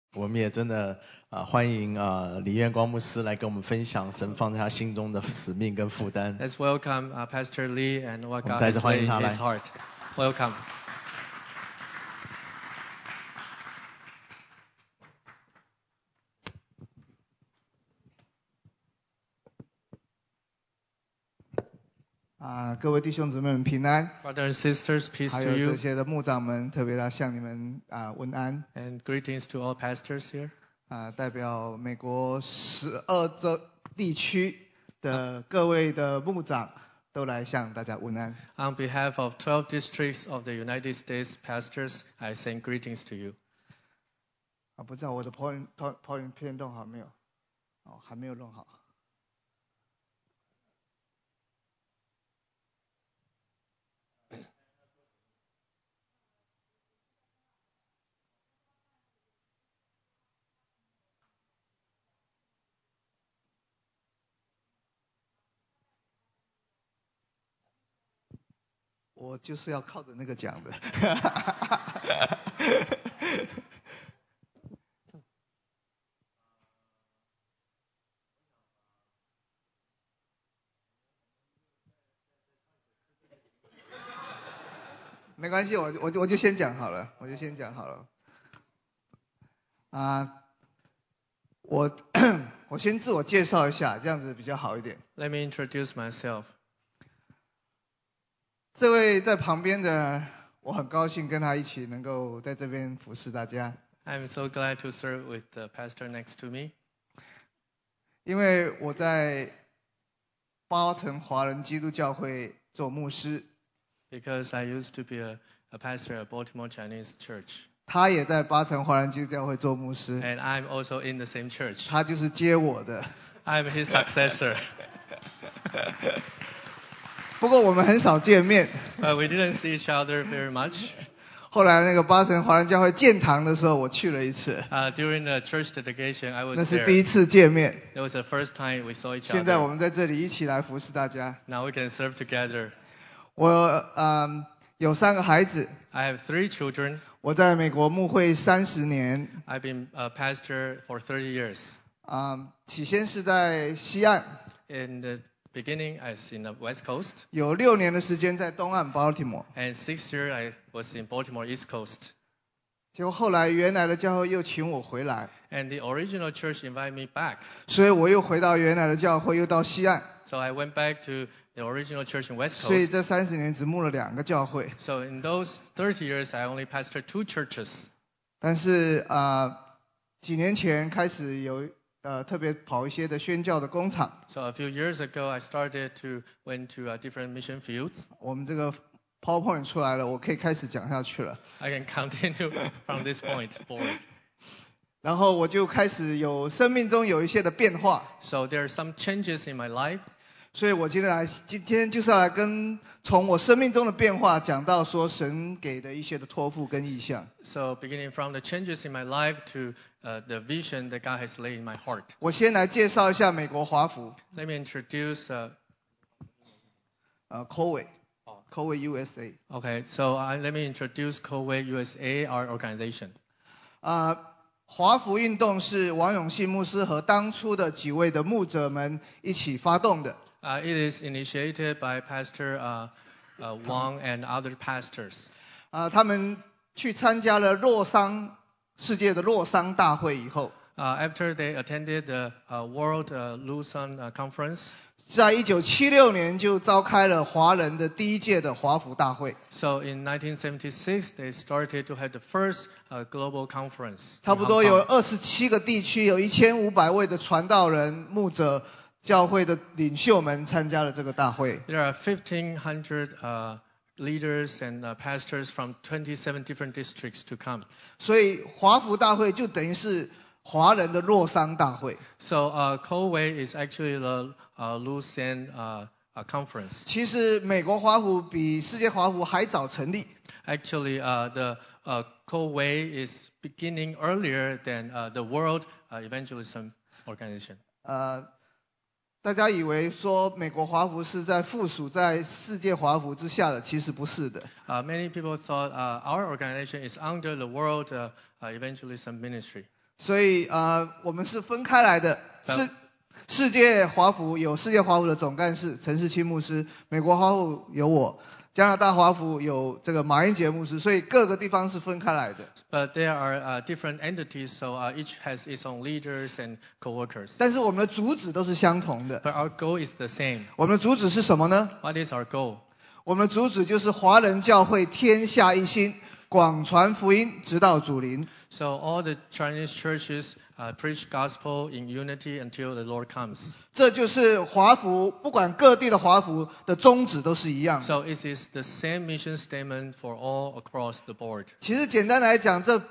我们也真的欢迎李彦光牧师来跟我们分享神放在他心中的使命跟负担。 Let's welcome Pastor Lee and what 我们 God 再次 has 欢 laid 迎 in 他来。 his heart. Welcome. 各位弟兄姊妹们平安。 Brothers and sisters, peace 还 to 有 you 这些的牧长们，特别要向你们问安。 and greetings to all pastors here. 代表美国12州地区的各位的牧长都来向大家问安。 On behalf of 12 districts of the United States pastors, I send greetings to you. 不知道我的 PowerPoint 片弄好没有？还没有弄好。我就是要靠着那个讲的。没关系，我就先讲好了，我先自我介绍一下，这样子比较好一点。 Let me introduce myself. 这位在旁边的，我很高兴跟他一起能够在这边服侍大家。 I'm so glad to serve with the pastor next to me. 因为我在巴城华人基督教会做牧师， Because I used to be a pastor at Baltimore Chinese Church. 他也在巴城华人基督教会做牧师， And I'm also in the same church. 他就是接我的。 I'm his successor. 不过我们很少见面。 But we didn't see each other very much. 后来那个巴城华人教会建堂的时候，我去了一次， During the church dedication, I 那 was 是 there. 第一次见面。 It was the first time we saw each 现在我 other. 们在这里一起来服侍大家。 Now we can serve together. 我有3个孩子， I have 3 children. 我在美国牧会30年。 I've been a pastor for 30 years. 起先是在西岸， In the beginning, I was in the West Coast. 有6年的时间在东岸 Baltimore。 And 6 years, I was in Baltimore East Coast. 结果后来原来的教会又请我回来， And the original church invited me back. 所以我又回到原来的教会，又到西岸。 So I went back to the original church in West 所以 Coast. 这30年只牧了2个教会。 So in those 30 years, I only pastored 2 churches. 但是几年前开始有特别跑一些的宣教的工厂。 So a few years ago, I started to went to different mission fields. 我们这个 PowerPoint 出来了，我可以开始讲下去了。 I can continue from this point forward. 然后我就开始有生命中有一些的变化。 So there are some changes in my life. 所以我今天就是要来从我生命中的变化讲到说神给的一些的托付跟意向。 So beginning from the changes in my life to the vision that God has laid in my heart. 我先来介绍一下美国华府。 Let me introduce. Coway USA。 Okay, so let me introduce Coway USA, our organization. 华府运动是王永信牧师和当初的几位的牧者们一起发动的。 It is initiated by Pastor Wang and other pastors. 他们去参加了世界的洛桑大会以后， After they attended the World Lausanne Conference. 在1976年就召开了华人的第一届的华府大会。 So in 1976, they started to have the first global conference. 差不多有27个地区，有1500位的传道人、牧者、教会的领袖们参加了这个大会。 There are 1,500 leaders and pastors from 27 different districts to come. 所以华府大会就等于是华人的洛桑大会。 So Coway is actually the Lausanne conference. 其实美国华府比世界华府还早成立。 Actually, the Coway is beginning earlier than the World Evangelism Organization. 大家以为说美国华府是附属在世界华府之下的，其实不是的。 Many people thought our organization is under the World Evangelism Ministry. 所以我们是分开来的。世界华府有世界华府的总干事陈世清牧师，美国华府有我，加拿大华府有这个马英杰牧师，所以各个地方是分开来的。 But there are different entities, so each has its own leaders and co-workers. 但是我们的主旨都是相同的。 But our goal is the same. 我们的主旨是什么呢？ What is our goal? 我们的主旨就是华人教会天下一心，广传福音，直到主临。 So all the Chinese churches preach gospel in unity until the Lord comes. 这就是华府，不管各地的华府的宗旨都是一样的。 So it is the same mission statement for all across the board. 其实简单来讲，这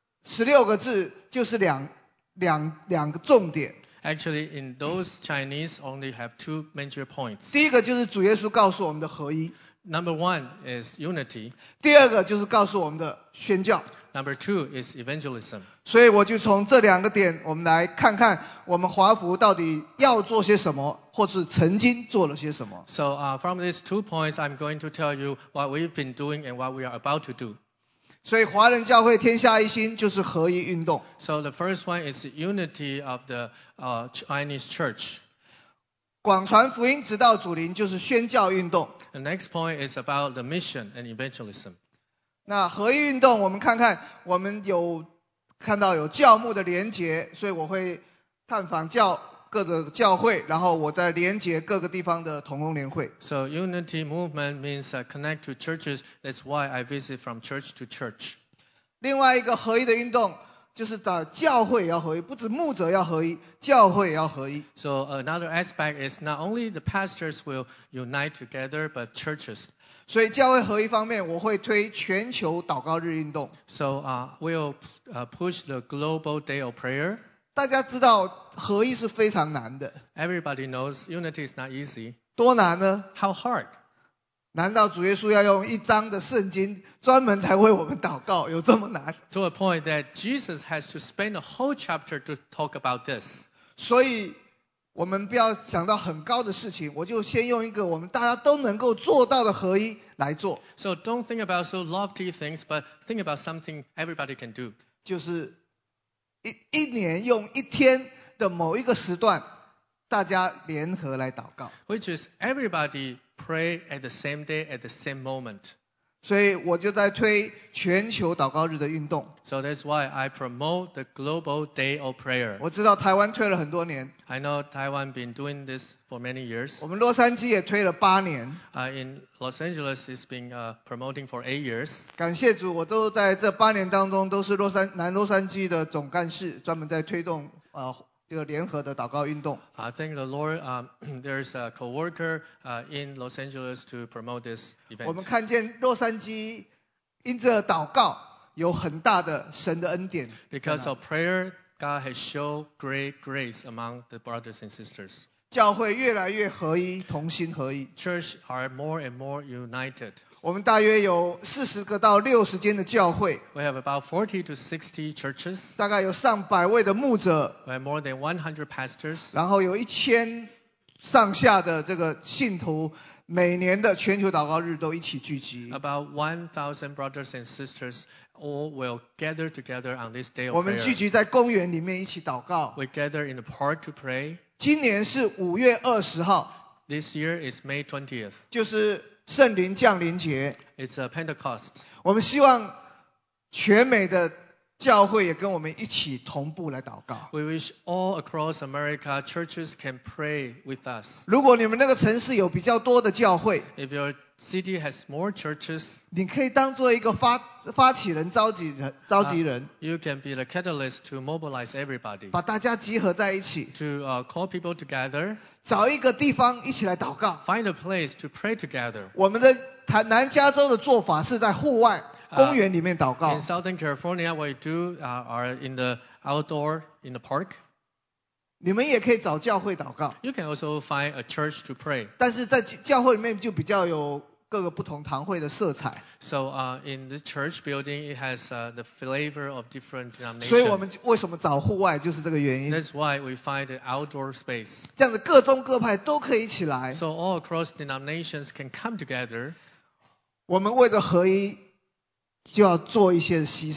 16个字就是两个重点。 Actually, in those Chinese only have two major points. 第一个就是主耶稣告诉我们的合一， Number one is unity. 第二个就是告诉我们的宣教。 Number two is evangelism. 所以我就从这两个点，我们来看看我们华府到底要做些什么，或是曾经做了些什么。 So from these 2 points, I'm going to tell you what we've been doing and what we are about to do. 所以华人教会天下一心就是合一运动。 So the first one is the unity of the Chinese church. 广传福音直到主临就是宣教运动。 The next point is about the mission and evangelism. 那合一运动，我们看看，我们看到有教牧的连结，所以我会探访各个教会，然后我再连结各个地方的同工联会。 So unity movement means connect to churches. That's why I visit from church to church. 另外一个合一的运动，就是教会也要合一，不止牧者要合一，教会也要合一。 So another aspect is not only the pastors will unite together, but churches. 所以教会合一方面，我会推全球祷告日运动。 So we'll push the global day of prayer. 大家知道合一是非常难的， Everybody knows unity is not easy. 多难呢？ How hard? 难道主耶稣要用一章的圣经专门才为我们祷告，有这么难？ To a point that Jesus has to spend a whole chapter to talk about this. 所以我们不要想到很高的事情，我就先用一个我们大家都能够做到的合一来做， So don't think about so lofty things, but think about something everybody can do. 就是一年用一天的某一个时段，大家联合来祷告。 Which is everybody pray at the same day, at the same moment. 所以我就在推全球祷告日的运动。 So that's why I promote the global day of prayer. 我知道台湾推了很多年， I know Taiwan been doing this for many years. 我们洛杉矶也推了8年。 In Los Angeles, it's been promoting for 8 years. 感谢主，我都在这8年当中都是南洛杉矶的总干事，专门在推动这个联合的祷告运动。 I thank the Lord. There's a co-worker in Los Angeles to promote this 我们 event. 看见洛杉矶因着祷告有很大的神的恩典。 Because of prayer, God has shown great grace among the brothers and sisters. 教会越来越合一，同心合一。 Church are more and more united. 我们大约有40个到60间的教会， We have about 40 to 60 churches. 大概有上百位的牧者， We have more than 100 pastors. 然后有1000上下的这个信徒，每年的全球祷告日都一起聚集。 About 1,000 brothers and sisters all will gather together on this day 我 of 们聚 prayer. 集在公园里面一起祷告。 We gather in the park to pray. 今年是5月20号， This year is May 20th. 就是圣灵降临节。 It's a Pentecost. 我们希望全美的教会也跟我们一起同步来祷告。 We wish all across America churches can pray with us. 如果你们那个城市有比较多的教会， If your city has more churches, 你可以当做一个发起人、召集人， you can be the catalyst to mobilize everybody. 把大家集合在一起， To call people together, 找一个地方一起来祷告。 find a place to pray together. 我们的南加州的做法是在户外公园里面祷告 In。Southern California, what we do are in the outdoor, in the park. 你们也可以找教会祷告， You can also find a church to pray. 但是在教会里面就比较有各个不同堂会的色彩， So in the church building, it has the flavor of different 所以我 denominations. 们为什么找户外就是这个原因。 That's why we find the outdoor space. 这样子各宗各派都可以一起来， So all across denominations can come together. 我们为了合一就要做一些牺牲。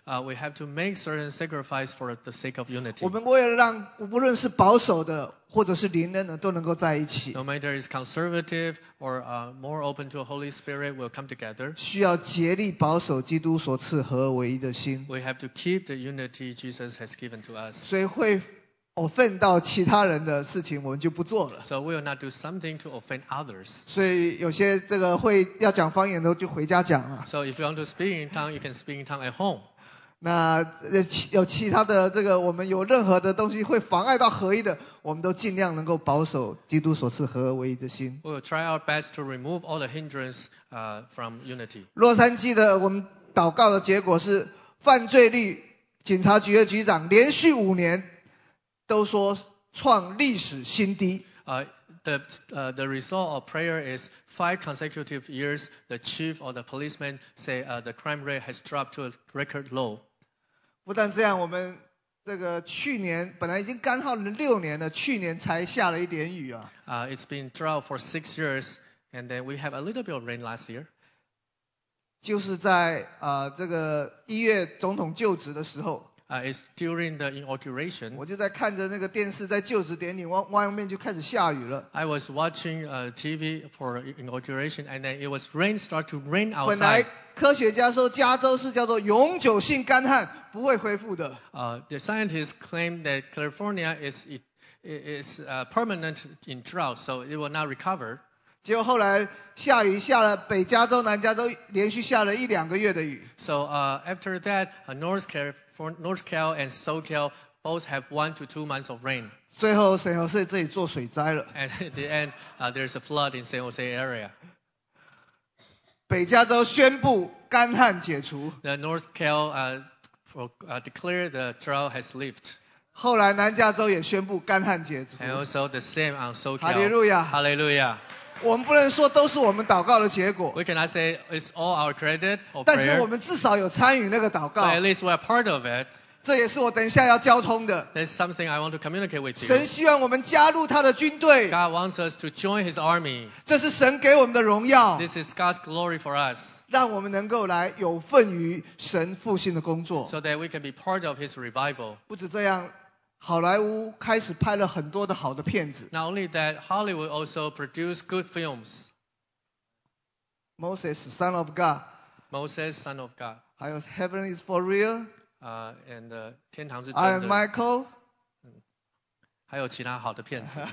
we have to make certain sacrifice for the sake of unity. 我们为了让无论是保守的或者是灵恩的都能够在一起， No matter it's conservative or more open to a Holy Spirit, will come together. 需要竭力保守基督所赐合而为一的心， We have to keep the unity Jesus has given to us. 所以会offend到其他人的事情我们就不做了。 So we will not do something to offend others. 所以有些这个会要讲方言的就回家讲了。 So if you want to speak in tongue, you can speak in tongue at home. 那有其他的这个我们有任何的东西会妨碍到合一的，我们都尽量能够保守基督所赐合而为一的心。 We will try our best to remove all the hindrance from unity. 洛杉矶的我们祷告的结果是，犯罪率警察局的局长连续5年都说创历史新低。 The result of prayer is 5 consecutive years. The chief or the policeman say the crime rate has dropped to a record low. 不但这样，我们这个去年本来已经干旱了6年了，去年才下了一点雨啊。 It's been drought for 6 years, and then we have a little bit of rain last year. 就是在这个1月总统就职的时候。 It's during the inauguration. 我就在看着那个电视，在就职典礼外面就开始下雨了。 I was watching TV for inauguration, and then it was start to rain 本来 outside. 科学家说加州是叫做永久性干旱，不会恢复的。 The scientists claim that California is permanent in drought, so it will not recover. 结果后来下雨下了北加州、南加州连续下了1-2个月的雨。 So after that, North Cal and SoCal both have 1 to 2 months of rain. 最后San Jose这里做水灾了。 And at the end, there's a flood in San Jose area. 北加州宣布干旱解除。 The North Cal declared the drought has lifted. 后来南加州也宣布干旱解除。 And also the same on SoCal. 哈利路亚。 Hallelujah. 我们不能说都是我们祷告的结果， We cannot say it's all our credit or 但是我 prayer, 们至少有参与那个祷 but 告。 at least we are part of it. 这也是我等一下要交通的。 That's something I want to communicate with you. 神希望我们加入他的军队， God wants us to join His army. 这是神给我们的荣耀， This is God's glory for us, 让我们能够来有份于神复兴的工作。 so that we can be part of His revival. 不止这样，好莱坞开始拍了很多的好的片子。 Not only that, Hollywood also produce good films. Moses Son of God， Moses, Son of God, 还有 Heaven is for real， and 天堂是 I 真 am 的， Michael。 还有其他好的片子。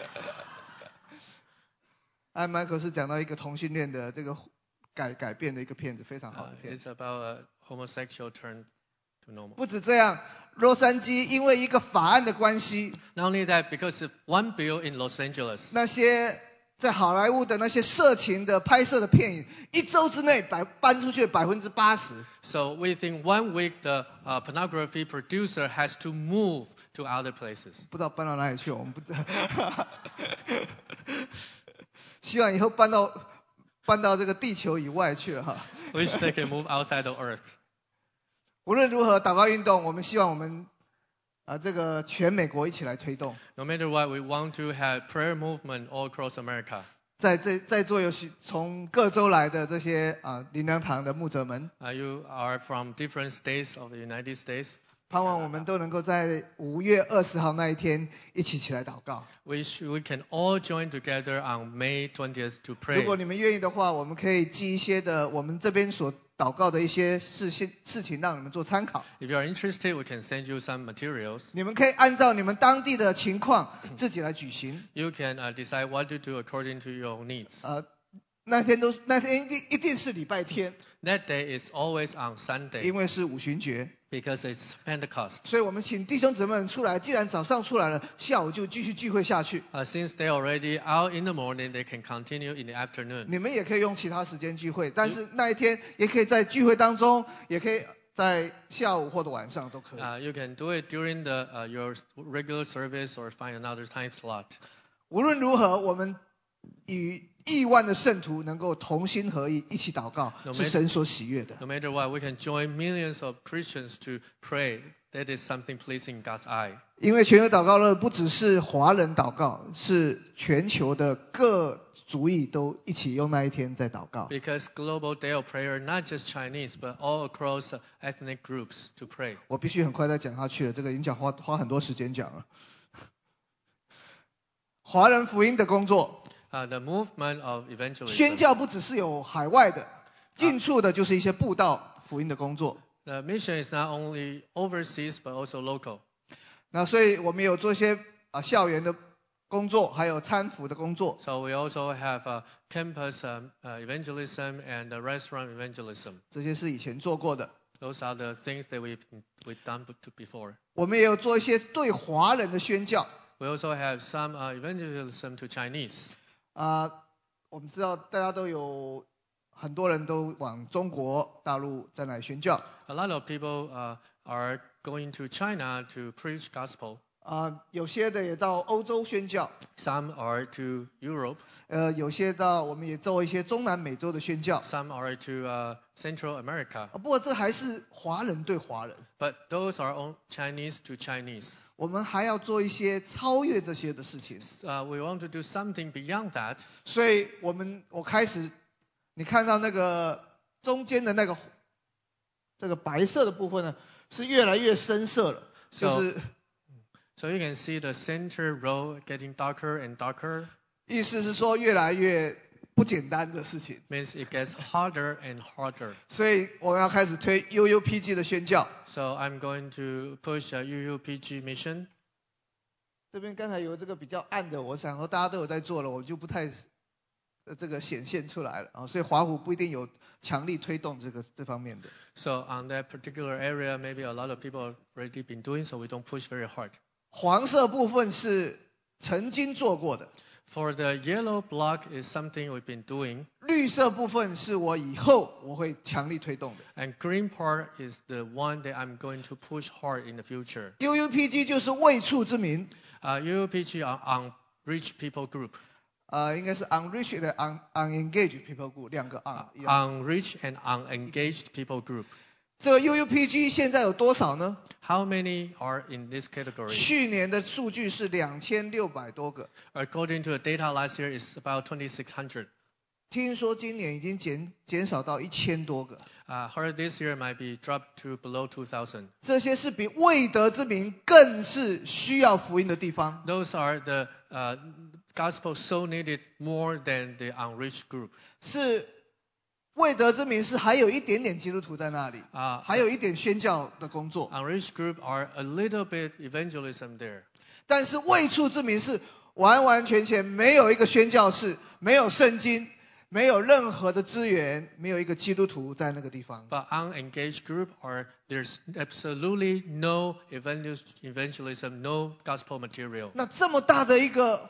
I am Michael 是讲到一个同性恋的这个改变的一个片子，非常好的片子。 It's about a homosexual turn to normal. 不止这样，洛杉矶因为一个法案的关系， Not only that, because of one bill in Los Angeles, 那些在好莱坞的那些色情的拍摄的片影，1周之内搬出去80%。 so within 1 week, the pornography producer has to move to other places. 不知道搬到哪里去，我们不知道。希望以后搬到这个地球以外去了哈。 Wish they can move outside of Earth. 无论如何，祷告运动，我们希望我们这个全美国一起来推动。 No matter what, we want to have prayer movement all across America. 在座有从各州来的这些灵粮堂的牧者们， You are from different states of the United States. 盼望我们都能够在5月20号那一天一起来祷告。 Wish we can all join together on May 20th to 如 pray. 果你们愿意的话，我们可以寄一些的我们这边所祷告的一些事情让你们做参考。 If you are interested, we can send you some materials. 你们可以按照你们当地的情况自己来举行。 You can decide what to do according to your needs. 那天一定是礼拜天， That day is always on Sunday 因为是五旬节， because it's Pentecost. 所以我们请弟兄姊妹们出来。既然早上出来了，下午就继续聚会下去。 Since they're already out in the morning, they can continue in the afternoon. 你们也可以用其他时间聚会，但是那一天也可以在聚会当中，也可以在下午或者晚上都可以。 You can do it during your regular service or find another time slot. 无论如何，我们与亿万的圣徒能够同心合意，一起祷告，是神所喜悦的。 No matter what, we can join millions of Christians to pray. that is something pleasing in God's eye. 因为全球祷告日不只是华人祷告，是全球的各族裔都一起用那一天在祷告。 Because Global Day of Prayer, not just Chinese, but all across ethnic groups to pray. 我必须很快再讲下去了，这个已经花很多时间讲了。华人福音的工作， The movement of 宣 evangelism. 教不只是有海外的，近处的就是一些布道福音的工作。 The mission is not only overseas, but also local. 那所以我们有做一些校园的工作，还有餐服的工作。 So we also have campus evangelism and restaurant evangelism. 这些是以前做过的。 Those are the things that we've done before. 我们也有做一些对华人的宣教。 We also have some evangelism to Chinese. 我们知道大家都有很多人都往中国大陆在那里宣教。 A lot of people are going to China to preach gospel. 有些的也到欧洲宣教。 Some are to Europe. 有些我们也做一些中南美洲的宣教。 Some are to Central America. 不过这还是华人对华人。 But those are all Chinese to Chinese. 我们还要做一些超越这些的事情。 We want to do something beyond that. 所以我开始，你看到那个中间的这个白色的部分呢，是越来越深色了，就是。 So you can see the center row getting darker and darker. 意思是说越来越不简单的事情。 Means it gets harder and harder. 所以我们要开始推 UUPG 的宣教。 So I'm going to push UUPG mission. 这边刚才有这个比较暗的，我想说大家都有在做了，我就不太这个显现出来了所以华府不一定有强力推动这方面的。 So on that particular area, maybe a lot of people have already been doing, so we don't push very hard. 黄色部分是曾经做过的。 For the yellow block is something we've been doing. 绿色部分是我以后会强力推动的。 And green part is the one that I'm going to push hard in the future. UUPG 就是未处之民。 UUPG are unreached people group. 应该是 unreached 的 unengaged people group 两个 unreached and unengaged people group. 这个 UUPG 现在有多少呢？ How many are in this category? 去年的数据是2600多个。 According to the data last year, is about 2,600. 听说今年已经减少到1000多个。 Heard this year might be dropped to below 2,000. 这些是比未得之民更是需要福音的地方。 Those are the gospel so needed more than the unreached group. 是未得之民是还有一点点基督徒在那里，还有一点宣教的工作。 Unreached group are a little bit evangelism there. 但是未处之民是完完全全没有一个宣教士，没有圣经，没有任何的资源，没有一个基督徒在那个地方。 But unengaged group are there's absolutely no evangelism, no gospel material. 那这么大的一个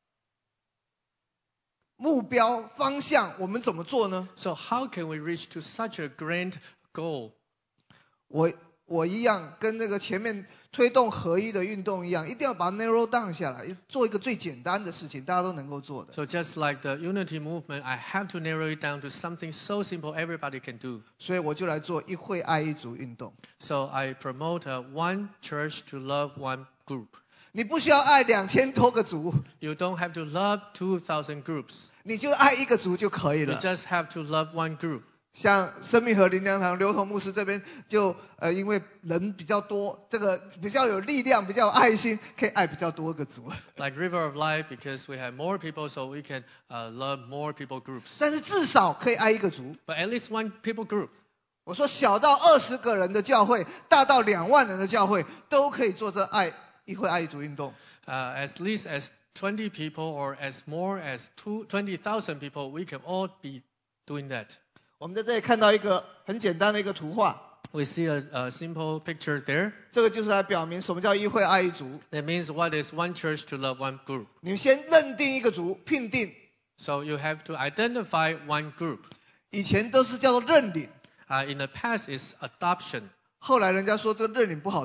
目标方向，我们怎么做呢？ So how can we reach to such a grand goal? 我一样跟那个前面推动合一的运动一样，一定要把它 narrow down 下来，做一个最简单的事情，大家都能够做的。 So just like the unity movement, I have to narrow it down to something so simple everybody can do. 所以我就来做一会爱一族运动。 So I promote one church to love one group. 你不需要爱2000多个族， You don't have to love 2,000 groups. 你就爱一个族就可以 You 了。 just have to love one group. 像生命河灵粮堂刘同牧师这边就因为人比较多，这个比较有力量，比较有爱心，可以爱比较多个族。 Like River of Life, because we have more people, so we can love more people groups. 但是至少可以爱一个族。 But at least one people group. 我说小到20个人的教会，大到2万人的教会，都可以做这一会爱一族运动。 As least as 20 people or as more as 20,000 people, we can all be doing that. 我们在这里看到一个很简单的一个图画。 We see a simple picture there. 这个就是来表明什么叫一会爱一族。 That means what is one church to love one group. 你们先认定一个族，聘定。 So you have to identify one group. 以前都是叫做认领。 In the past, is adoption. 后来人家说这个认领不好听。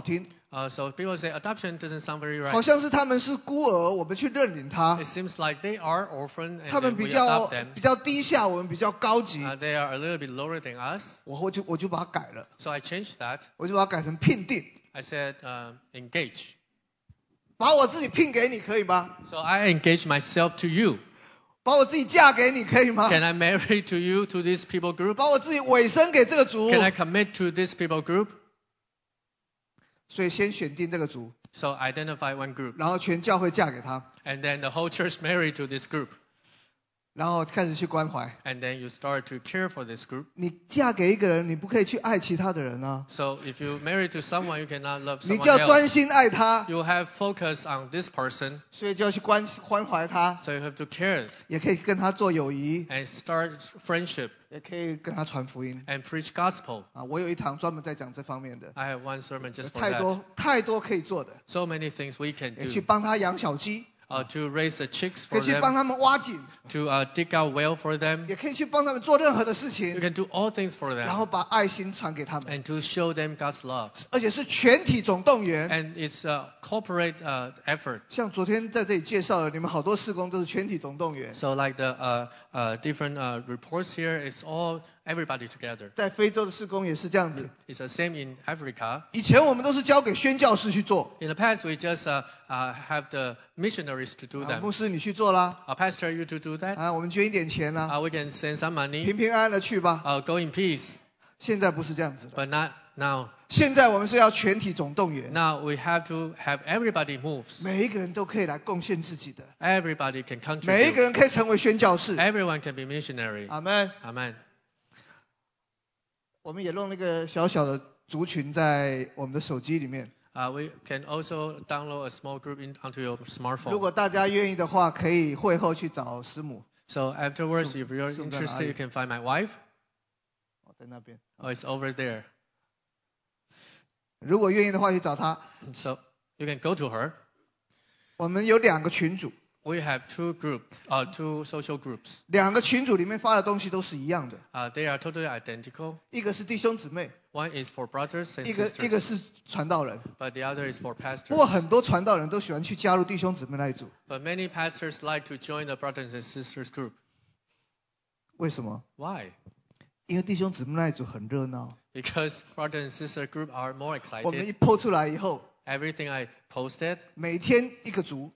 So people say adoption doesn't sound very 好 right. 像是他们是孤儿，我们去认领他 It；seems like they are orphan 他 and 们 then 比 we 较 adopt them. 比较低下，我们比较高级， They are a little bit lower than us. 我就把它改了， So I changed that. 我就把它改成聘定， I said engage. 把我自己聘给你可以吗？ So I engage myself to you. 把我自己嫁给你可以吗？ Can I marry to you, to this people group? 把我自己委身给这个族， Can I commit to this people group? 所以先选定这个族， So identify one group. 然后全教会嫁给他， And then the whole church marry to this group. 然后开始去关怀。 And then you start to care for this group. 你嫁给一个人，你不可以去爱其他的人啊， So if you marry to someone, you cannot love 你 someone 就要专 else. 心爱他， You have focus on this person. 所以就要去关怀他， So you have to care 也可以跟他做友谊， and start friendship 也可以跟他传福音 and preach gospel. 啊。我有一堂专门在讲这方面的， I have one sermon just for 太 that. 多太多可以做的， So many things we can 也去 do. 帮他养小鸡， To raise the chicks 可 for 以去帮 them, 他们挖井， to dig out well for them. 也可以去帮他们做任何的事 You 情， can do all things for 然后 them 把爱心传给他们， and to show them God's love. 而且是全体总动员。 And it's a corporate effort. 像昨天在这里介绍的，你们好多事工都是全体总动员。 So like the different reports here, it's all everybody together. 在非洲的事工也是这样子。 It's the same in Africa. 以前我们都是交给宣教士去做， In the past, we just have the missionaries to do 牧 them. 师你去做啦， Pastor, you to do that. 啊，我们捐一点钱啦， We can send some money. 平平安安的去吧。 Go in peace. 现在不是这样子的， But not now. 现在我们是要全体总动员， Now we have to have everybody moves. 每一个人都可以来贡献自己的， Everybody can 每一个 contribute. 人可以成为宣教士。 Everyone can be missionary. 阿门。 Amen. 我们也弄那个小小的族群在我们的手机里面， We can also download a small group onto your 如 smartphone. 果大家愿意的话，可以会后去找师母。 So afterwards, if you're 送在哪里？ interested, you can find my wife. 在那边。 Oh, it's over there. 如果愿意的话，去找他。 So you can go to her. 我们有2个群组， We have two social groups. 2个群组里面发的东西都是一样的， They are totally identical. 一个是弟兄姊妹， One is for brothers and 一个 sisters, 是传道人。 but the other is for 不过 pastors. 很多传道人都喜欢去加入弟兄姊妹那一组， But many pastors like to join the brothers and sisters group. 为什么？ Why? 因为弟兄姊妹那一组很热闹， Because brother and sister group are more 我们 excited. 一抛出来以后， Everything I posted, 每天一个族。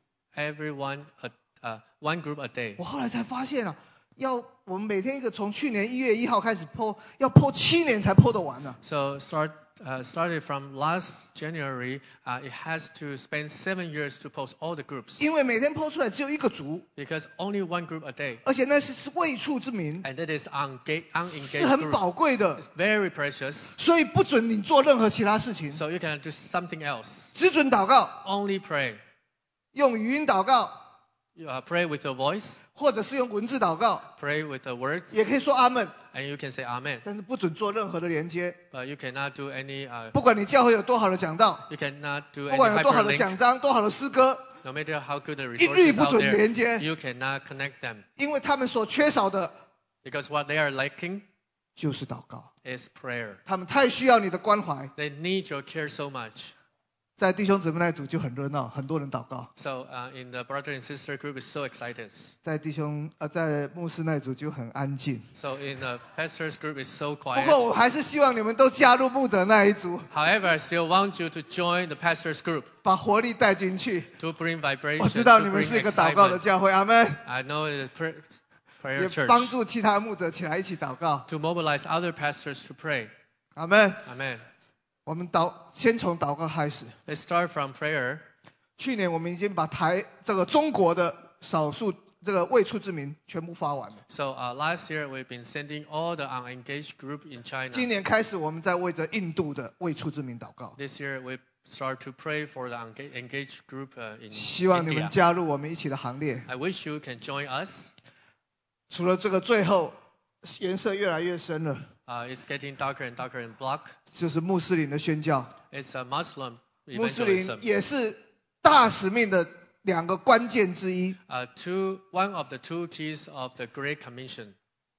one group a day. 我后来才發現啊，我們每天一個從去年1月1號開始拋，要拋7年才拋得完啊。 So started from last January, it has to spend 7 years to post all the groups 因為每天拋出來只有一個族， because only one group a day, 而且那是未處之民， and that is 是 unengaged 很 group. 寶貴的， It's very precious. 所以不准你做任何其他事情， So you can do something else. 只准禱告， Only pray. 用語音禱告， You pray with your voice, 或者是用文字禱告， pray with the words, 也可以說阿門， and you can say Amen. 但是不准做任何的連接。 But you cannot do any. 不管你教會有多好的講道， You cannot do 不 any 管有多好的 hyperlink. 講章，多好的詩歌， No matter how good the 一律 resources 不 out 准連 there, 接， you cannot connect them 因為他們所缺少的 because what they are lacking 就是禱告， is prayer. 他們太需要你的關懷。 They need your care so much. 在弟兄姊妹那一組就很熱鬧，很多人禱告； So in the brother and sister group, it's so excited. 在牧師那一組就很安靜。 So in the pastors group, it's so 不過我 quiet. 還是希望你們都加入牧者那一組， However, I still want you to join the pastors group 把活力帶進去。 to bring vibration, 我知道 to 你們 bring 是一個禱告的 excitement. 教會，阿門。 I know the prayer 也 church 幫助其他牧者起來一起禱告， to mobilize other pastors to pray. 阿門。 Amen. 我們先從禱告開始。 Let's start from prayer. 去年我們已經把這個中國的少數這個未出之民全部發完了。 So last year we've been sending all the unengaged group in China. 今年開始我們在為着印度的未出之民禱告。 This year we start to pray for the engaged group in 希望你們 India. 加入我們一起的行列。 I wish you can join us. 除了這個最後顏色越來越深了， It's getting darker and darker in black. 就是穆斯林的宣教。 It's a Muslim 穆斯林 evangelism. 也是大使命的2個關鍵之一。 One of the two keys of the Great Commission.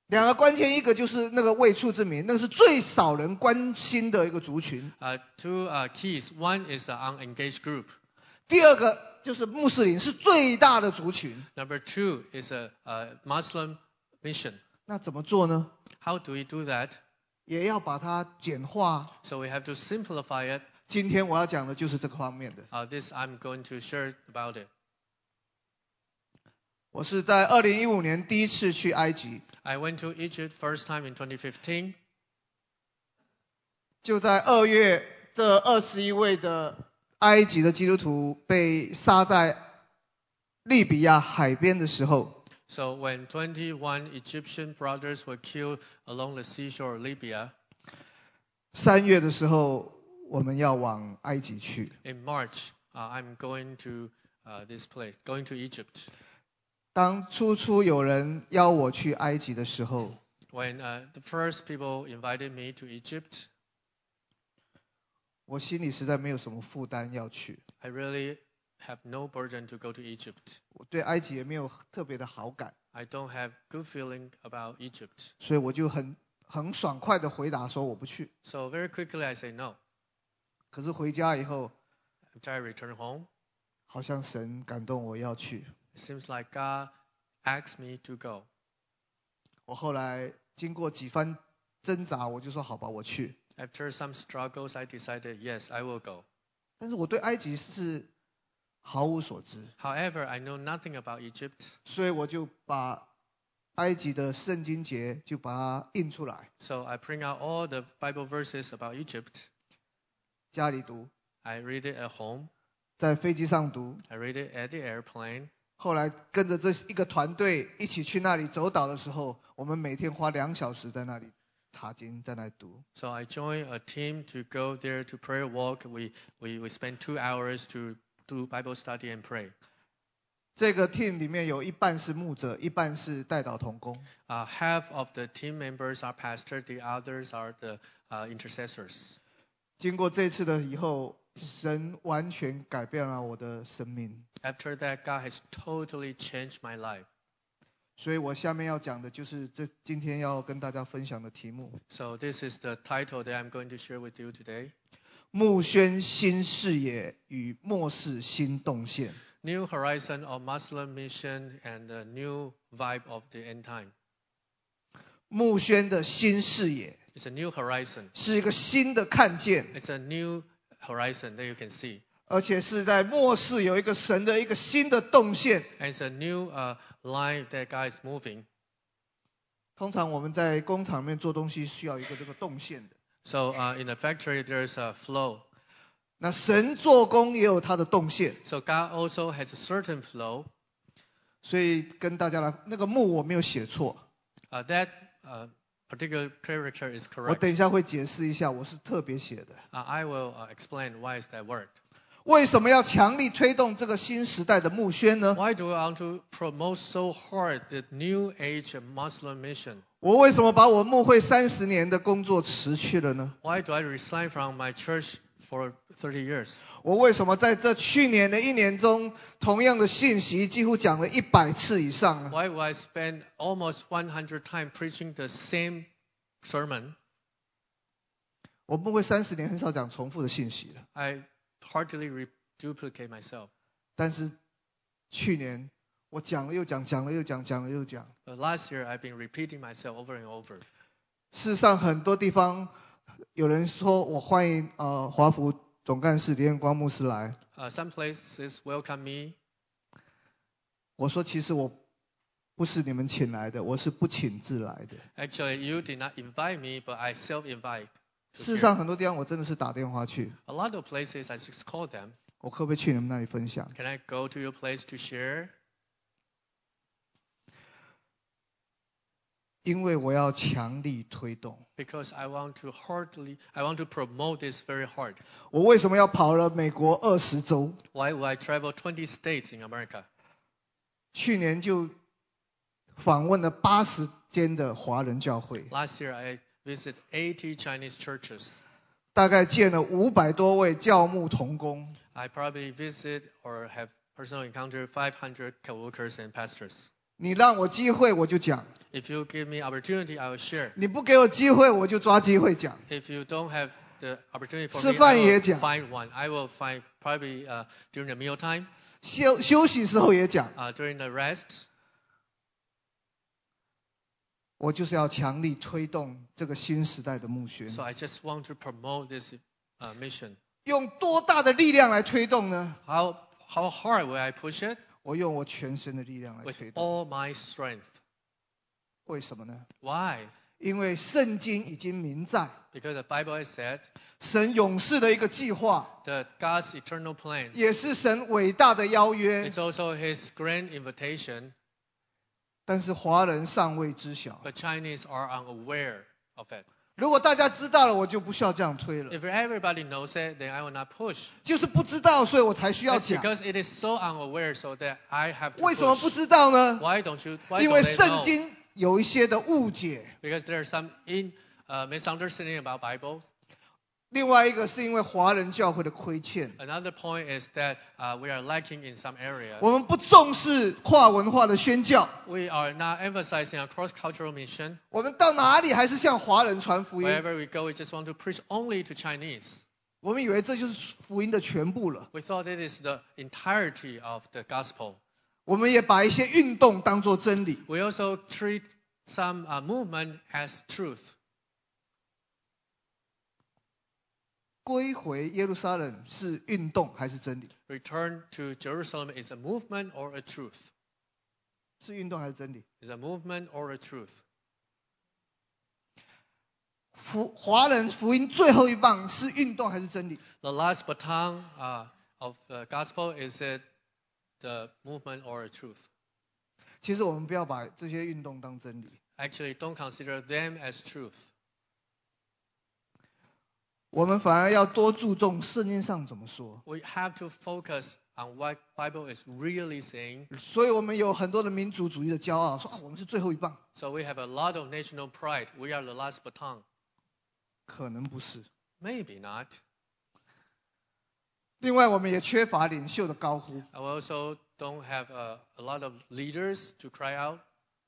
两个关键，一个就是那个未处之民，那个是最少人关心的一个族群。 Two keys. One is an unengaged group. 第二个就是穆斯林，是最大的族群。 Number two is a Muslim mission. 那怎么做呢？ How do we do that? 也要把它简化。 So we have to simplify it. 今天我要讲的就是这个方面的。 This I'm going to share about it. 我是在2015年第一次去埃及。 I went to Egypt first time in 2015. 就在2月，这21位的埃及的基督徒被杀在利比亚海边的时候。 So when 21 Egyptian brothers were killed along the seashore of Libya. 3月的时候，我们要往埃及去。 In March, I'm going to this place, going to Egypt. 当初有人邀我去埃及的时候， When the first people invited me to Egypt, 我心里实在没有什么负担要去。 I really have no burden to go to Egypt. 我对埃及也没有特别的好感， I don't have good feeling about Egypt. 所以我就很爽快的回答说我不去。 So very quickly I say no. 可是回家以后， After I return home, 好像神感动我要去。 it seems like God asked me to go. 我后来经过几番挣扎，我就说好吧，我去。 After some struggles, I decided, yes, I will go. 但是我对埃及是毫无所知， However, I know nothing about Egypt. 所以我就把埃及的圣经节就把它印出来， So I print out all the Bible verses about Egypt. 家里读， I read it at home. 在飞机上读。 I read it at the airplane. 后来跟着这一个团队一起去那里走岛的时候，我们每天花2小时在那里查经，在那里读。 So I joined a team to go there to prayer walk. We spent 2 hours to do Bible study and pray. 这个 team 里面有一半是牧者，一半是代祷同工。 Half of the team members are pastors, the others are the intercessors. 经过这次的以后，神完全改变了我的生命。 After that, God has totally changed my life. 所以我下面要讲的就是今天要跟大家分享的题目。 So this is the title that I'm going to share with you today. 牧宣新视野与末世新动线。 New horizon of Muslim mission and the new vibe of the end time. 牧宣的新视野 It's a new horizon. 是一个新的看见， It's a new horizon that you can see. 而且是在末世有一个神的一个新的动线。 And it's a new line that God is moving. 通常我们在工厂里面做东西需要一个这个动线的， So in the factory, there's a flow. 那神做工也有他的动线。 So God also has a certain flow. 所以跟大家来，那个牧我没有写错， That particular character is 我 correct. 等一下会解释一下，我是特别写的。 I will explain why is that word. 为什么要强力推动这个新时代的牧宣呢？ Why do we want to promote so hard the new age of Muslim mission? 我为什么把我牧会30年的工作辞去了呢？ Why do I resign from my church for 30 years? 我为什么在这去年的1年中，同样的信息几乎讲了100次以上呢？ Why would I spend almost 100 times preaching the same sermon? 我牧会30年，很少讲重复的信息了。 I hardly duplicate myself. 但是去年我讲了又讲，讲了又讲，讲了又讲。 But last year, I've been repeating myself over and over. 事实上，很多地方有人说我欢迎华福总干事李彦光牧师来。 Some places welcome me. 我说其实我不是你们请来的，我是不请自来的。 Actually, you did not invite me, but I self-invite. 事实上，很多地方我真的是打电话去。 A lot of places I just call them. 我可不可以去你们那里分享？ Can I go to your place to share? 因为我要强力推动。 Because I want to promote this very hard. 我为什么要跑了美国20州？ Why would I travel 20 states in America? 去年就访问了80间的华人教会， Last year I visited 80 Chinese churches. 大概见了500多位教牧同工。 I probably visit or have personal encounter 500 co-workers and pastors. 你让我机会我就讲， If you give me opportunity, I will share. 你不给我机会我就抓机会讲。 If you don't have the opportunity for 吃 me, 饭 I 也 will 讲， find one. I will find probably during the meal time, 休息时候也讲， during the rest. 我就是要强力推动这个新时代的牧学。 So I just want to promote this mission. 用多大的力量来推动呢？ How hard will I push it? 我用我全身的力量来 With 推动。 all my strength. 为什么呢？ Why? 因为圣经已经明在， Because the Bible has said 神永世的一个计划， that God's eternal plan 也是神伟大的邀约， is also His grand invitation, 但是华人尚未知晓。 but Chinese are unaware of it. 如果大家知道了，我就不需要这样推了。 If everybody knows it, then I will not push. 就是不知道，所以我才需要 It's 讲。 because it is so unaware, so that I have to 为什么不 push. 知道呢？ Why don't you? Why 因 don't 为 they 圣 know? 经有一些的误解， Because there are some misunderstanding about Bible. 另外一个是因为华人教会的亏欠， Another point is that we are lacking in some areas. 我们不重视跨文化的宣教， We are not emphasizing a cross-cultural mission. 我们到哪里还是向华人传福音， Wherever we go, we just want to preach only to Chinese. 我们以为这就是福音的全部了。 We thought it is the entirety of the gospel. 我们也把一些运动当作真理， We also treat some movement as truth. 归回耶路撒冷是运动还是真理？ Return to Jerusalem is a movement or a truth? 是运动还是真理？ Is a movement or a truth? 华人福音最后一棒是运动还是真理？ The last baton of the gospel, is it the movement or a truth? 其实我们不要把这些运动当真理， Actually, don't consider them as truth. 我们反而要多注重圣经上怎么说。 We have to focus on what Bible is really saying. 所以我们有很多的民族主义的骄傲，说我们是最后一棒， So we have a lot of national pride. We are the last baton. 可能不是。 Maybe not. 另外，我们也缺乏领袖的高呼。 I also don't have a lot of leaders to cry out.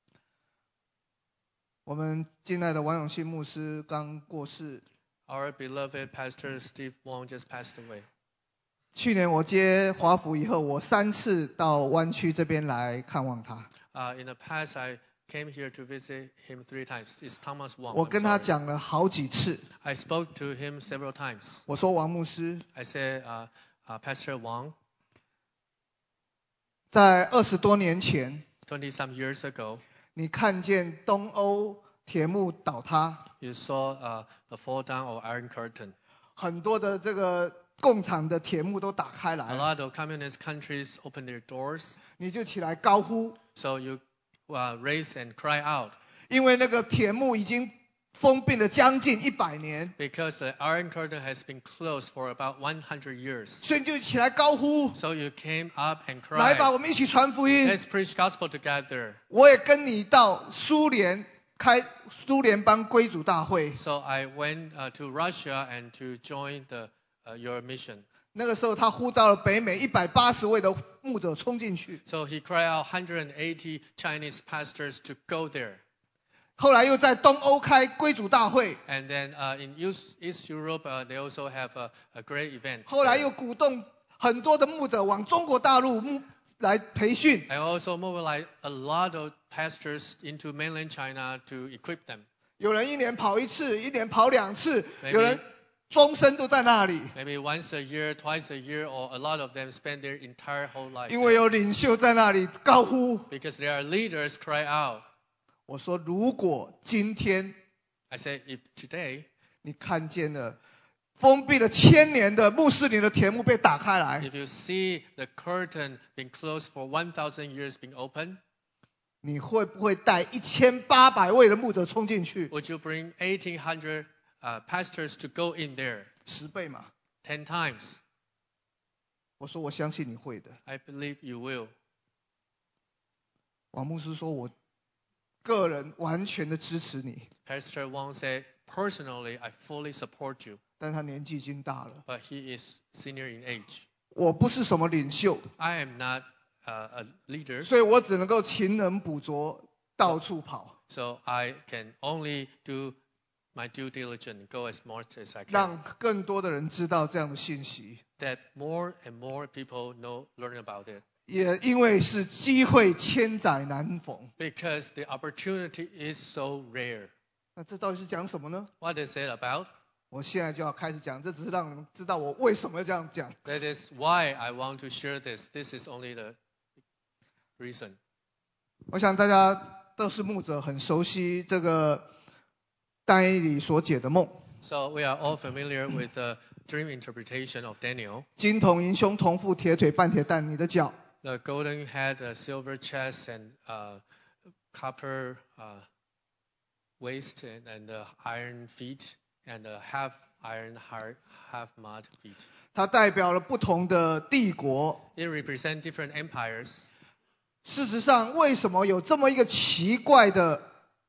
我们敬爱的王永信牧师刚过世， Our beloved Pastor Steve Wong just passed away. 去年我接华府以后，我3次到湾区这边来看望他。 In the past, I came here to visit him 3 times. It's Thomas Wong. 我 I'm 跟他 sorry. 讲了好几次， I spoke to him several times. 我说王牧师， I said, Pastor Wong, 在20多年前， 20 some years ago, 你看见东欧铁幕倒塌， you saw the fall down of Iron Curtain. 很多的这个共产的铁幕都打开 A 来， lot of communist countries opened their doors. 你就起来高呼， So you raise and cry out 因为那个铁幕已经封闭了将近100年， because the Iron Curtain has been closed for about 100 years. 所以你就起来高呼， So you came up and 来吧， cried, 我们一起传福音。 let's preach gospel together. 我也跟你到苏联开苏联邦归主大会， So I went to Russia and to join your mission. 那个时候他呼召了北美180位的牧者冲进去， So he cried out 180 Chinese pastors to go there. 后来又在东欧开归主大会， And then in East Europe, they also have a great event. 后来又鼓动很多的牧者往中国大陆来培训， I also mobilized a lot of pastors into mainland China to equip them. 有人1年跑1次，1年跑2次， Maybe- 有人终身都在那里， Maybe once a year, twice a year, or a lot of them spend their entire whole life 因为 there. 有领袖在那里高呼。 Because there are leaders cry out. 我说，如果今天 I said, if today, 你看见了封闭了1000年的穆斯林的铁幕被打开来， if you see the curtain being closed for 1,000 years being open, 你会不会带1800位的牧者冲进去 would you bring 1,800 pastors to go in there ？10倍嘛。 10 times? 我说我相信你会的。 I believe you will. 王牧师说，我个人完全的支持你， Pastor Wong said, personally, I fully support you, 但他年纪已经大了。 but he is senior in age. 我不是什么领袖， I am not a leader. 所以我只能够勤能补拙，到处跑， So I can only do my due diligence, go as much as I can. 让更多的人知道这样的信息。 That more and more people learn about it. 也因为是机会千载难逢。 Because the opportunity is so rare. 那这到底是讲什么呢？ What is it about? 我现在就要开始讲，这只是让你们知道我为什么要这样讲。 That is why I want to share this. This is only the reason. 我想大家都是牧者，很熟悉这个但以理所解的梦。 So we are all familiar with the dream interpretation of Daniel. 金铜银胸铜腹铁腿半铁蛋，你的脚。 The golden head, silver chest, and copper waist, and iron feet, and half iron, half mud feet. 它代表了不同的帝国。 It represents different empires. 事实上，为什么有这么一个奇怪的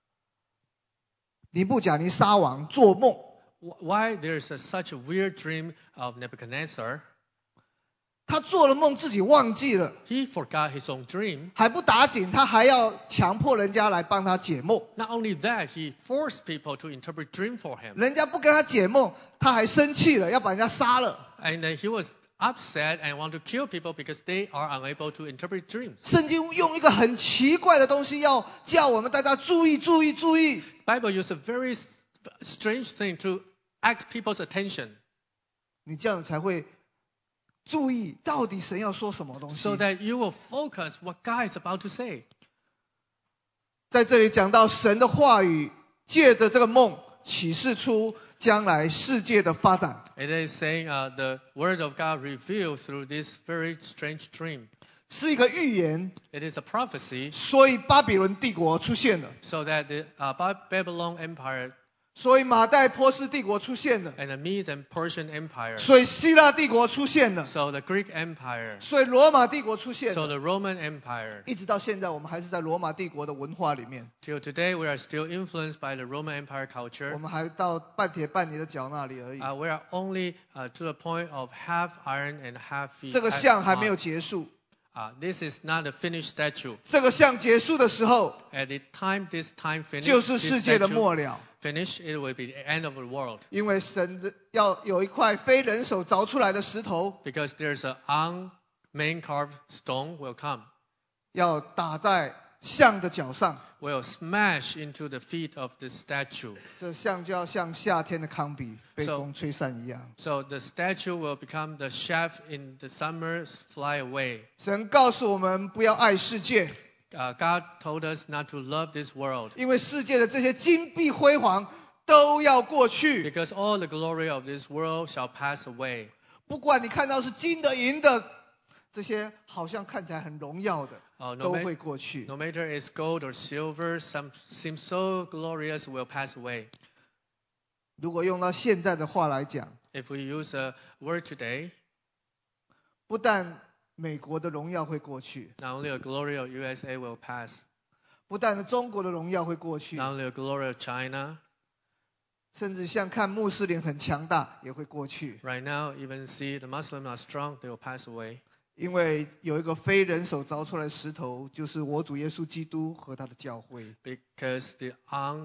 尼布甲尼撒王做梦？ Why there's such a weird dream of Nebuchadnezzar? 他做了梦自己忘记了， He forgot his own dream. 还不打紧，他还要强迫人家来帮他解梦。 Not only that, he forced people to interpret dream for him. 人家不跟他解梦，他还生气了，要把人家杀了。 And then he was upset and want to kill people because they are unable to interpret dreams. 圣经用一个很奇怪的东西，要叫我们大家注意、注意、注意。 Bible used a very strange thing to ask people's attention. 你这样才会注意到底神要说什么东西。 So that you will focus what God is about to say. 在这里讲到神的话语，借着这个梦启示出将来世界的发展。 It is saying the word of God revealed through this very strange dream. 是一个预言， It is a prophecy 所以巴比伦帝国出现了， so that the Babylon Empire 所以马代波斯帝国出现了， and the Medes and Persian Empire, 所以希腊帝国出现了， so the Greek Empire, 所以罗马帝国出现 so 了。 the Roman Empire. 一直到现在，我们还是在罗马帝国的文化里面， Till today, we are still influenced by the Roman Empire 我 culture. 们还到半铁半泥的脚那里而已。 We are only to the point of half iron and half feet. 这个 half 像还没有 mud. 结束， This is not a finished statue. 这个像结束的时候， At the time this time 就 finished, 是 this 世界的 statue 末了。 finished, it will be the end of the world. 因为神的要有一块非人手凿出来的石头， Because there's an unman carved stone will come, 要打在像的脚上， will smash into the feet of this statue. 这像就要像夏天的糠比被 So- 风吹散一样。 So the statue will become the chaff in the summer, fly away. 神告诉我们不要爱世界， God told us not to love this world 因为世界的这些金碧辉煌都要过去。 because all the glory of this world shall pass away. 不管你看到是金的、银的，这些好像看起来很荣耀的， No 都会过去。 matter it's gold or silver, some seem so glorious will pass away. 如果用到现在的话来讲， If we use a word today, 不但美国的荣耀会过去， not only the glory of USA will pass, 不但中国的荣耀会过去， not only the glory of China. 甚至像看穆斯林很强大也会过去， Right now, even see the Muslims are strong, they will pass away. 因为有一个非人手凿出来的石头，就是我主耶稣基督和他的教会。 Because the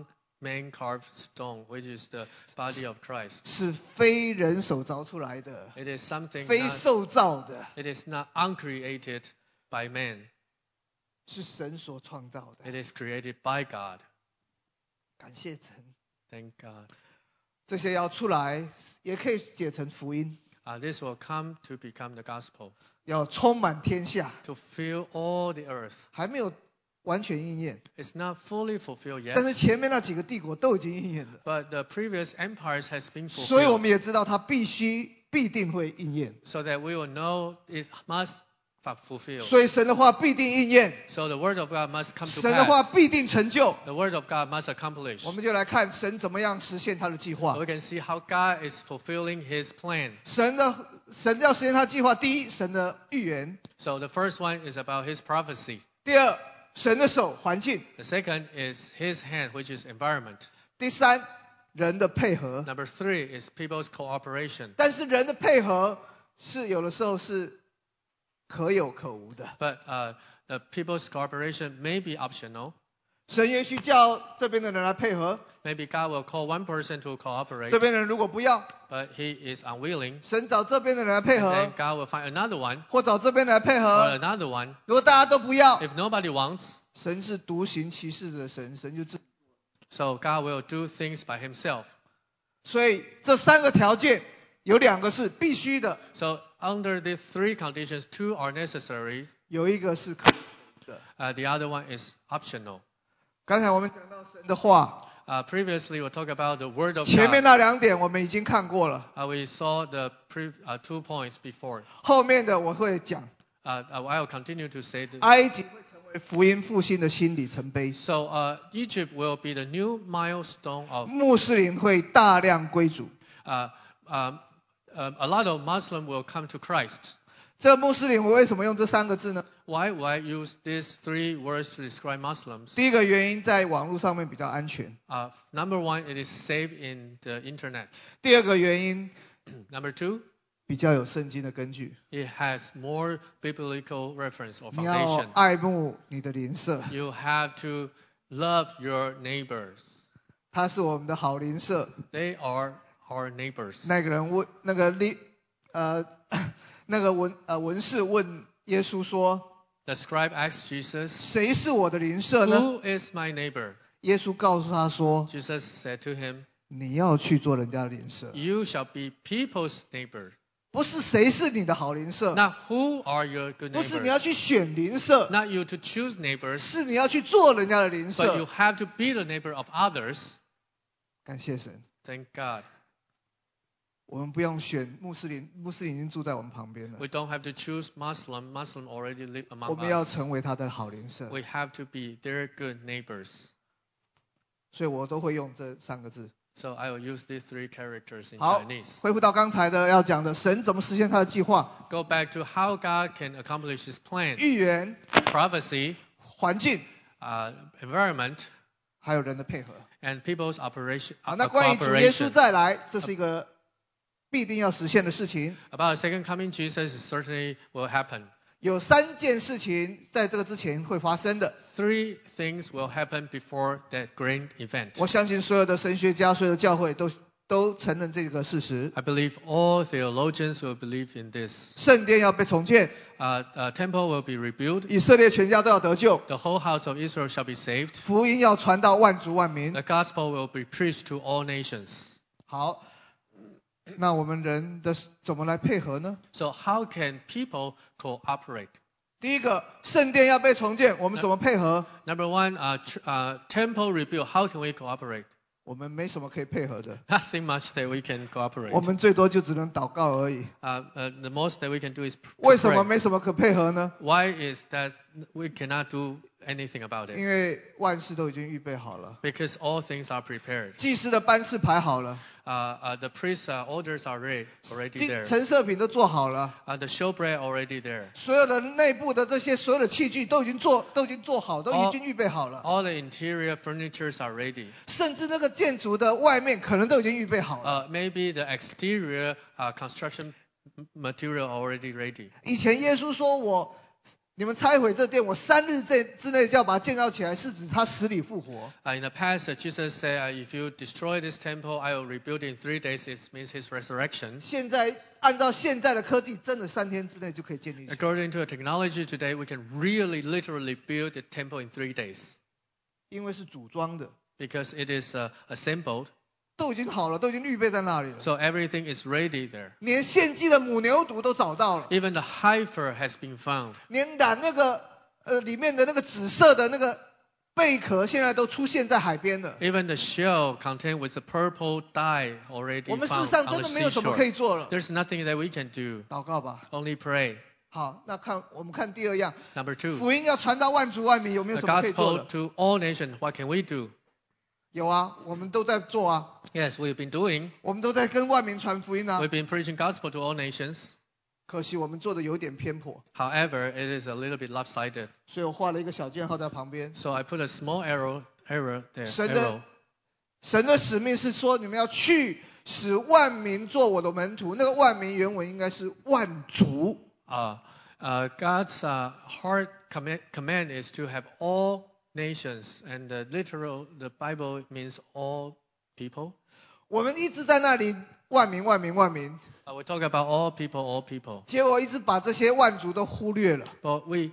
unman carved stone, which is the body of Christ, 是非人手凿出来的， it is something 非 not, 受造的， it is not uncreated by man. 是神所创造的。 It is created by God. 感谢神， Thank God. 这些要出来，也可以解成福音， This will come to become the gospel, 要充满天下， to fill all the earth. 还没有完全应验， It's not fully fulfilled 但 yet, 是前面那几个帝国都已经应验了， but the previous empires has been 所以我 fulfilled, 们也知道它必定会应验， so that we will know it must fulfill. 所以神的话必定应验， So the word of God must come to 神的话 pass. 必定成就。 The word of God must accomplish. 我们就来看神怎么样实现他的计 So 划。 we can see how God is fulfilling His plan. 神要实现他的计划，第一，神的预言； So the first one is about His prophecy. 第二，神的手环境； The second is His hand, which is environment. 第三，人的配合。 Number three is people's cooperation. 但是人的配合是有的时候是可有可无的。 but the people's cooperation may be optional. 神也许叫这边的人来配合， Maybe God will call one person to cooperate, 这边的人如果不要， but he is unwilling. 神找这边的人来配 And 合 then，God will find another one 或找这边的人来配 or 合。 another one. 如果大家都不要， If nobody wants, 神是独行其事的神，神就自。 so God will do things by himself. 所以这3个条件有2个是必须的， So under these 3 conditions, 2 are necessary. 有1个是可的。 The other one is optional. 刚才我们讲到神的话， Previously, we talked about the word of 前面 God. 那2点我们已经看过了， We saw the 2 points before. 后面的我会讲。 I will continue to say that. 埃及会成为福音复兴的新里程碑， So Egypt will be the new milestone of 穆斯林会大量归主。 a lot of Muslims will come to Christ. 这穆斯林我为什么用这3个字呢？ Why would I use these 3 words to describe Muslims? 第一个原因在网络上面比较安全， Number 1, it is safe in the internet. 第二个原因 Number 2, 比较有圣经的根据。 it has more biblical reference or 你要 foundation. 爱慕你的邻舍， You have to love your neighbors. 他是我们的好邻舍。 They are our neighbors. 那个人问文士问耶稣说 The scribe asked Jesus, 谁是我的邻舍呢？ who is my neighbor? 耶稣告诉他说 Jesus said to him, 你要去做人家的邻舍， you shall be people's neighbor. 不是谁是你的好邻舍， Now, who are your good 不是你要 neighbors? 去选邻舍， Not you to choose neighbors, 是你要去做人家的邻 but you 舍。 have to be the neighbor of others. 感谢神， Thank God. 我们不用选穆斯林，穆斯林已经住在我们旁边了， We don't have to choose Muslim. Muslim already live 我 among 们要 us. 成为他的好邻舍， We have to be their good neighbors. 所以我都会用这3个字。 So I will use these 3 characters in 好 Chinese.， 恢复到刚才的要讲的，神怎么实现他的计划？ Go back to how God can accomplish His plan. 预言、 Prophecy, 环境， environment, 还有人的配合。 and people's operation. 好，那关于主耶稣 cooperation. 再来，这是一个必定要实现的事情。 About the second coming Jesus, it certainly will happen. 有3件事情在这个之前会发生的。 3 things will happen before that great event. 我相信所有的神学家、所有的教会都承认这个事实。 I believe all theologians will believe in this. 圣殿要被重建， Temple will be rebuilt. 以色列全家都要得救， The whole house of Israel shall be saved. 福音要传到万族万民。 The gospel will be preached to all nations. 好，那我们人的怎么来配合呢？ So how can people cooperate? 第一个，圣殿要被重建，我们怎么配合？ Number 1, temple rebuild. How can we cooperate? 我们没什么可以配合的， Nothing much that we can 我 cooperate. 们最多就只能祷告而已。 The most that we can do is 为什么 pray. 没什么可配合呢？ Why is that we cannot do anything about 因 it? 为万事都已经预备好了， Because all things are prepared. 祭司的班次排好了， The priest's orders are already there. 陈设品都做好了， The showbread already there. 所有的内部的这些所有的器具都已经做好，都已经预备好了， All the interior furnitures are ready. 甚至那个建筑的外面可能都已经预备好了。 Maybe the exterior construction material already ready. 以前耶稣说你们拆毁这殿，我3日之内就要把它建造起来，是指他死里复活。 In the past, Jesus said, if you destroy this temple, I will rebuild it in 3 days. It means his resurrection. 现在按照现在的科技，真的3天之内就可以建立起来， According to the technology today, we can really, literally build the temple in 3 days. 因为是组装的， Because it is assembled. 都已经好了，都已经预备在那里了。 So everything is ready there. 连献祭的母牛犊都找到了， Even the heifer has been found. 连染那个里面的那个紫色的那个贝壳，现在都出现在海边了。 Even the shell contained with the purple dye already 我们事实 found 上 on 真 the 的没有什么可 seashore. 以做了。 There's nothing that we can do. 祷告吧。 Only pray. 好，那我们看第2样， Number 2, 福音要传到万族万民，有没有 the 什么可以做 gospel 的？ to all nations. What can we do? 有啊，我们都在做啊， Yes, we've been doing. 我们都在跟万民传福音啊。 We've been preaching gospel to all nations. 可惜我们做的有点偏颇， However, it is a little bit lopsided. 所以我画了一个小箭号在旁边。 So I put a small arrow there. 神 Arrow. 的使命是说，你们要去使万民做我的门徒。那个万民原文应该是万族。 God's heart command is to have all nations, and the Bible means all people. 我们一直在那里万民万民万民， We talk about all people. 结果一直把这些万族都忽略了。 But we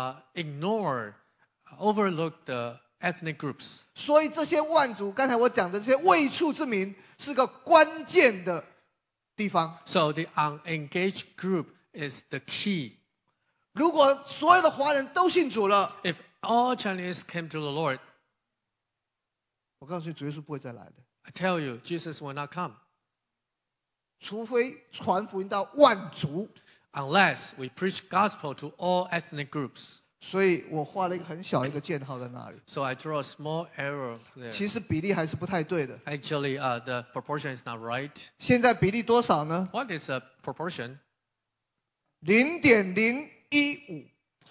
overlook the ethnic groups. 所以这些万族，刚才我讲的这些未处之民，是个关键的地方。 So the unengaged group is the key. 如果所有的华人都信主了， If all Chinese came to the Lord, 我告诉你，主耶稣不会再来的， I tell you, Jesus will not come 除非传福音到万族。 unless we preach gospel to all ethnic groups. 所以我画了一个很小一个箭号在那里。 So I draw a small arrow there. 其实比例还是不太对的。 Actually, the proportion is not right. 现在比例多少呢？ What is the proportion? 0.015。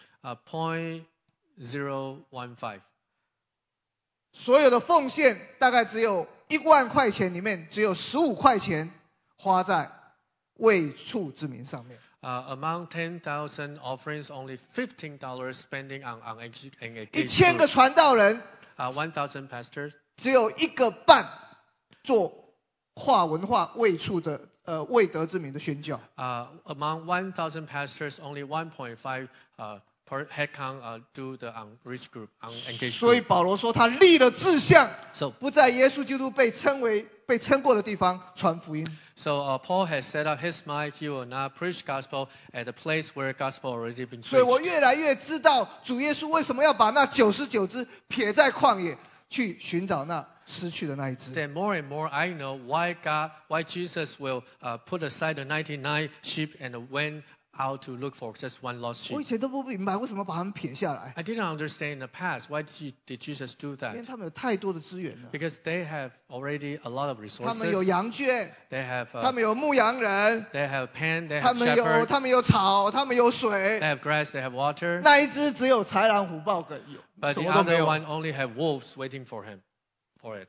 0.015. 所有的奉献大概只有1万块钱，里面只有15块钱花在未处之民上面。 Among 10,000 offerings, only $15 spending on engaged 1000个 group. 传道人， 1,000 pastors, 只有1个半做跨文化未处的未得之民的宣教。 among 1,000 pastors, only 1.5 per headcount do the unreached group, unengaged 所以 group. 保罗说他立了志向， So 不在耶稣基督被称过的地方传福音。 Paul has set up his mind. He will not preach gospel at the place where gospel already been 所以我 preached. 越来越知道主耶稣为什么要把那99只撇在旷野，去寻找那失去的那一只。 Then more and more I know why Jesus will put aside the 99 sheep and went out to look for just one lost 我以 sheep. 前都不明白为什么把他们撇下来， I didn't understand in the past why did Jesus do 因为 that. 他们有太多的资源了。 Because they have already a lot of 他们有 resources. 羊圈， They have 他们有牧羊人， pen, they 他 have 们有 shepherds, 草，他们有 they 水。 have grass, they have water. 那一只只有豺狼虎豹有， But 什 the 么都没 other 有。 one only have wolves waiting for it.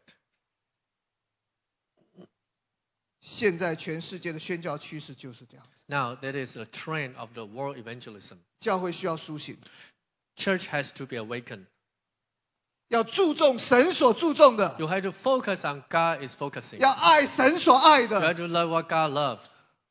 现在全世界的宣教趋势就是这样子， Now that is the trend of the world evangelism. 教会需要苏醒， Church has to be awakened. 要注重神所注重的， You have to focus on God is focusing. 要爱神所爱 You 的。 have to love what God loves.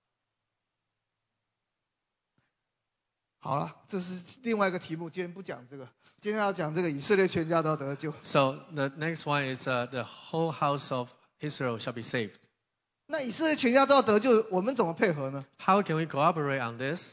好了，这是另外一个题目，今天不讲这个，今天要讲这个以色列全家都要得救。 So the next one is the whole house of Israel shall be saved. 那以色列全家都要得救，我们怎么配合呢？ How can we cooperate on this?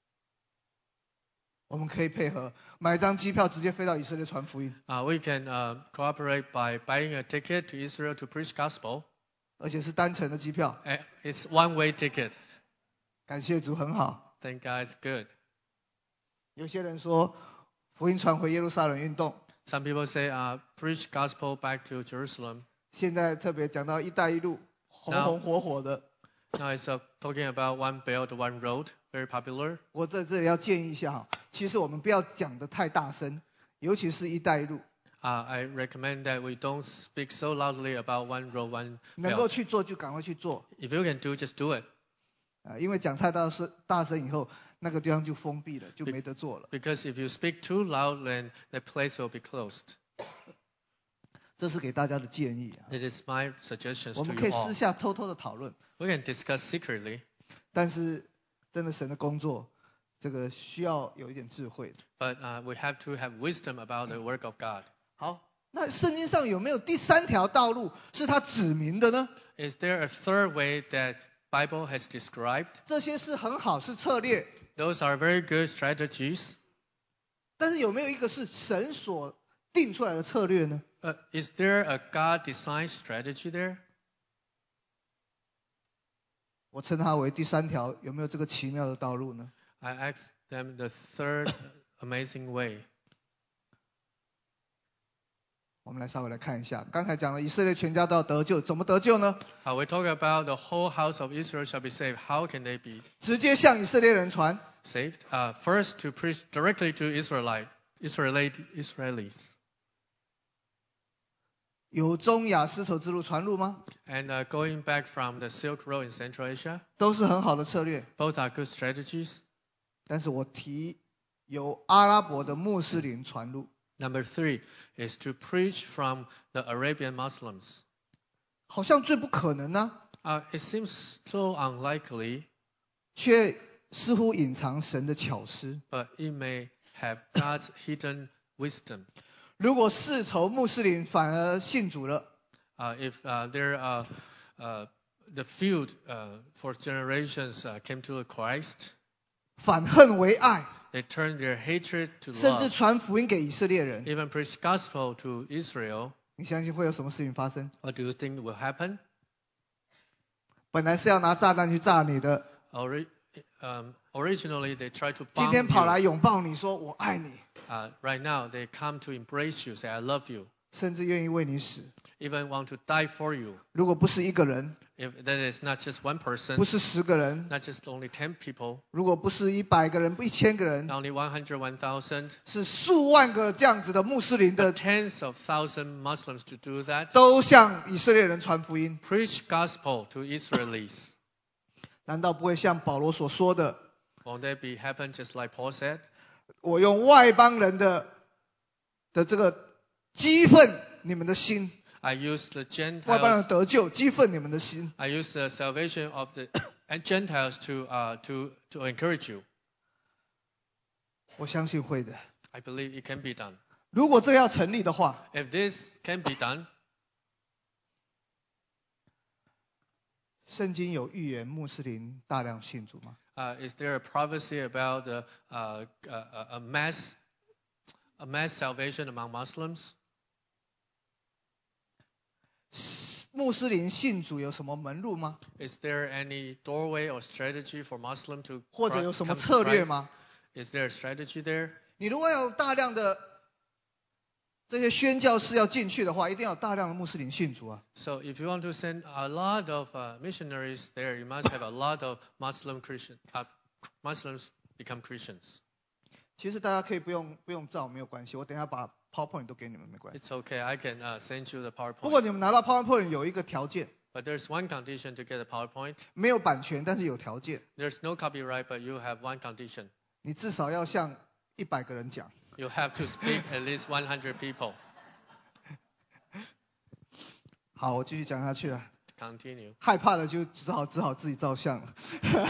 我们可以配合买张机票直接飞到以色列传福音， We can cooperate by buying a ticket to Israel to preach gospel. 而且是单程的机票。 It's one-way ticket. 感谢主，很好。 Thank God it's good. 有些人说福音传回耶路撒冷运动， Some people say preach gospel back to Jerusalem. 现在特别讲到一带一路，红红火火的。 Now it's talking about one belt, one road, very popular. 我在这里要建议一下哈，其实我们不要讲得太大声，尤其是一带一路， I recommend that we don't speak so loudly about one road, one 能够 belt. 去做就赶快去做。 If you can do, just do it. 因为讲太大声以后，那个地方就封闭了，就没得做了。 Because if you speak too loud, then the place will be closed. 这是给大家的建议啊。 It is my suggestions 我 to 们可以 you all. 私下偷偷的讨论， We can discuss secretly, 但是真的神的工作，这个需要有一点智慧的。 but we have to have wisdom about the work of God. 好，那圣经上有没有第三条道路是他指明的呢？ Is there a third way that Bible has described? 这些是很好，是策略， Those are very good strategies. 但是有没有一个是神所定出来的策略呢？ Is there a God-designed strategy there? 我称它为第三条，有没有这个奇妙的道路呢？ I asked them the third amazing way. 我们来稍微来看一下，刚才讲了以色列全家都要得救，怎么得救呢？ We talk about the whole house of Israel shall be saved. How can they be 直接向以色列人传， saved? First, to preach directly to Israelis. 有中亚丝绸之路传路吗？ And going back from the Silk Road in Central Asia, 都是很好的策略。 both are good strategies. 但是我提由阿拉伯的穆斯林传入。 Number 3 is to preach from the Arabian Muslims. 好像最不可能呢、 It seems so unlikely, 却似乎隐藏神的巧思。 but it may have God's hidden wisdom. 如果世仇穆斯林反而信主了， If the feud for generations came to Christ, 反恨为爱， they turned their hatred to 甚至 love, 传福音给以色列人， even preach gospel to Israel. 你相信会有什么事情发生？ What do you think will happen? 本来是要拿炸弹去炸你的， Originally, they tried to 今 bomb 天跑来 you. 拥抱你说我爱你， Right now, they come to embrace you, say, I love you, 甚至愿意为你死。 even want to die for you. 如果不是一个人， If that is not just one person, 不是10个人， not just only 10 people, 如果不是100个人、1000个人， not only 100, 1,000, 是数万个这样子的穆斯林 but 的， tens of thousands Muslims to do that, 都向以色列人传福音， preach gospel to Israelis. 难道不会像保罗所说的， Won't that be happen just like Paul said? 我用外邦人的这个激愤你们的心， I use the 外邦人 Gentiles, 得救，激愤你们的心。 I use the salvation of the Gentiles to encourage you. 我相信会的。 I believe it can be done. 如果这要成立的话， If this can be done, 圣经有预言穆斯林大量信主吗？ is there a prophecy about a mass salvation among Muslims? 穆斯林信主有什么门路吗？ Is there any doorway or strategy for Muslim to 或者有什么 come to 策略 Christ? 吗？ Is there a strategy there? 你如果要有大量的这些宣教士要进去的话，一定要有大量的穆斯林信主啊。 So if you want to send a lot of missionaries there, you must have a lot of Muslims become Christians. 其实大家可以不用照，没有关系，我等一下把 PowerPoint 都给你们，没关系。 It's okay, I can send you the 不过 PowerPoint. 你们拿到 PowerPoint 有一个条件， But there's one condition to get a PowerPoint. 没有版权，但是有条件， There's no copyright, but you have one condition. 你至少要向100个人讲。 You have to speak at least 100 people. 好，我继续讲下去了。 Continue. 害怕的就只好自己照相了。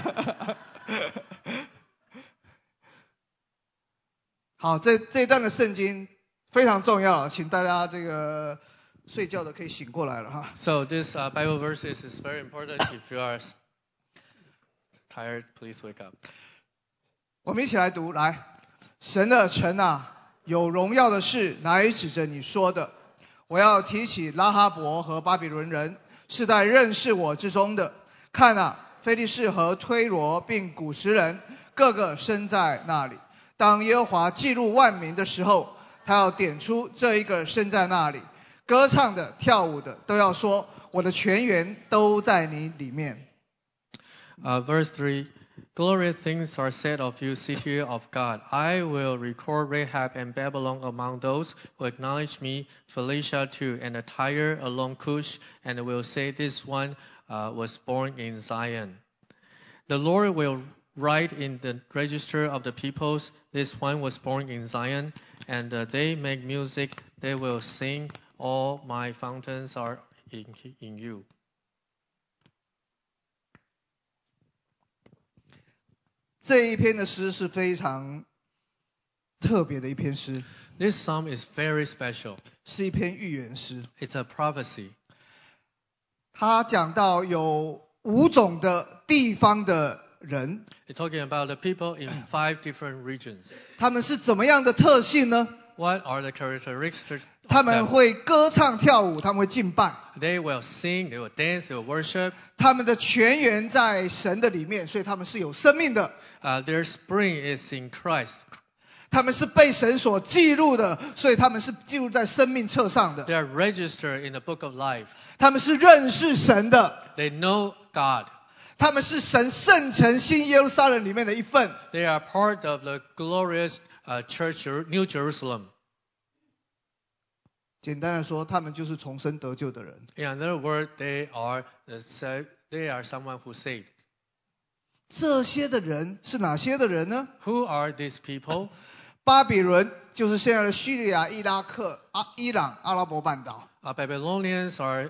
好，这一段的圣经非常重要，请大家这个睡觉的可以醒过来了哈。 So this Bible verses is very important. If you are tired, please wake up. 我们一起来读，来，神的城啊，有荣耀的事乃指着你说的。我要提起拉哈伯和巴比伦人，是在认识我之中的。看啊，非利士和推罗并古实人，个个生在那里。当耶和华记录万民的时候，他要点出这一个生在那里。歌唱的、跳舞的都要说，我的泉源都在你里面。 Verse 3, Glorious things are said of you, city of God. I will record Rahab and Babylon among those who acknowledge me, Phoenicia too, and Tyre along Cush, and will say this one was born in Zion. The Lord will write in the register of the peoples, this one was born in Zion, and they make music, they will sing, all my fountains are in you. 这一篇的诗是非常特别的一篇诗， This psalm is very special. 是一篇预言诗。 It's a prophecy. 他讲到有5种的地方的人， It's talking about the people in 5 different regions. 他们是怎么样的特性呢？ What are the characteristics 他 of 们 them? 会歌唱跳舞，他们会敬拜， They will sing, they will dance, they will worship. 他们的泉源在神的里面，所以他们是有生命的。 Their spring is in Christ. 他们是被神所记录的，所以他们是记录在生命册上的。 They are registered in the book of life. 他们是认识神的， They know God. 他们是神圣城新耶路撒冷里面的一份。 They are part of the glorious church, New Jerusalem. 简单的说，他们就是重生得救的人。 In other words, they are someone who saved. 这些的人是哪些的人呢？ Who are these people? 巴比伦就是现在的叙利亚、伊拉克、伊朗、阿拉伯半岛。 Babylonians are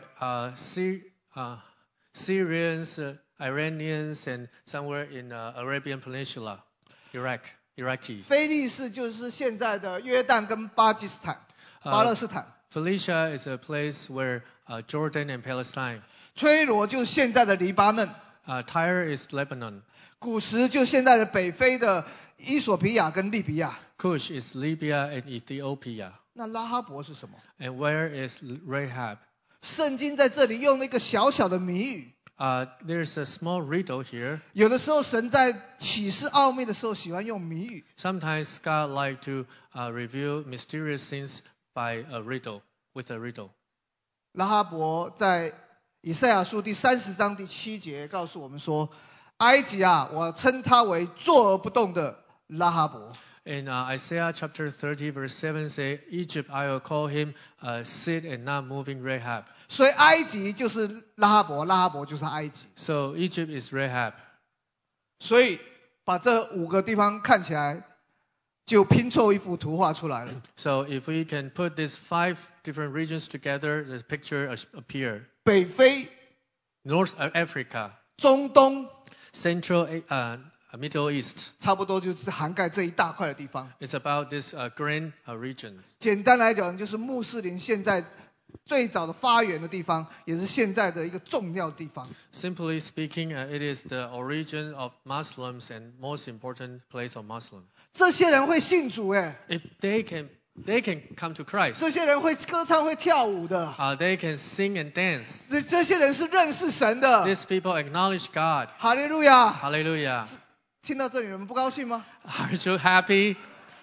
Syrians, Iranians, and somewhere in Arabian Peninsula, Iraqis. 非利士就是现在的约旦跟巴基斯坦、巴勒斯坦。 Phoenicia is a place where Jordan and Palestine. 推罗就是现在的黎巴嫩。 Tyre is Lebanon. 古时就现在的北非的伊索比亚跟利比亚。 Cush is Libya and Ethiopia. 那拉哈伯是什么？ And where is Rahab? 圣经在这里用了一个小小的谜语。 There's a small riddle here. 有的时候神在启示奥秘的时候喜欢用谜语。 Sometimes God like to reveal mysterious things by a riddle, with a riddle. 拉哈伯在以赛亚书第30章第7节告诉我们说，埃及啊，我称他为坐而不动的拉哈伯。 In Isaiah chapter 30 verse 7 say, Egypt I will call him sit and not moving Rahab. 所以埃及就是拉哈伯，拉哈伯就是埃及。 So Egypt is Rahab. 所以把这5个地方看起来，就拼凑一幅图画出来了。 So if we can put these 5 different regions together, the picture appear. 北非、 North Africa, 中东， Central Middle East. 差不多就是涵盖这一大块的地方。 It's about this grand regions. 简单来讲，就是穆斯林现在最早的发源的地方，也是现在的一个重要的地方。 Simply speaking, it is the origin of Muslims and most important place of Muslim. 这些人会信主哎， If they can come to Christ. 这些人会歌唱会跳舞的， They can sing and dance. 这些人是认识神的。 These people acknowledge God. 哈利路亚！ Hallelujah. 听到这里，你们不高兴吗？ Aren't you happy?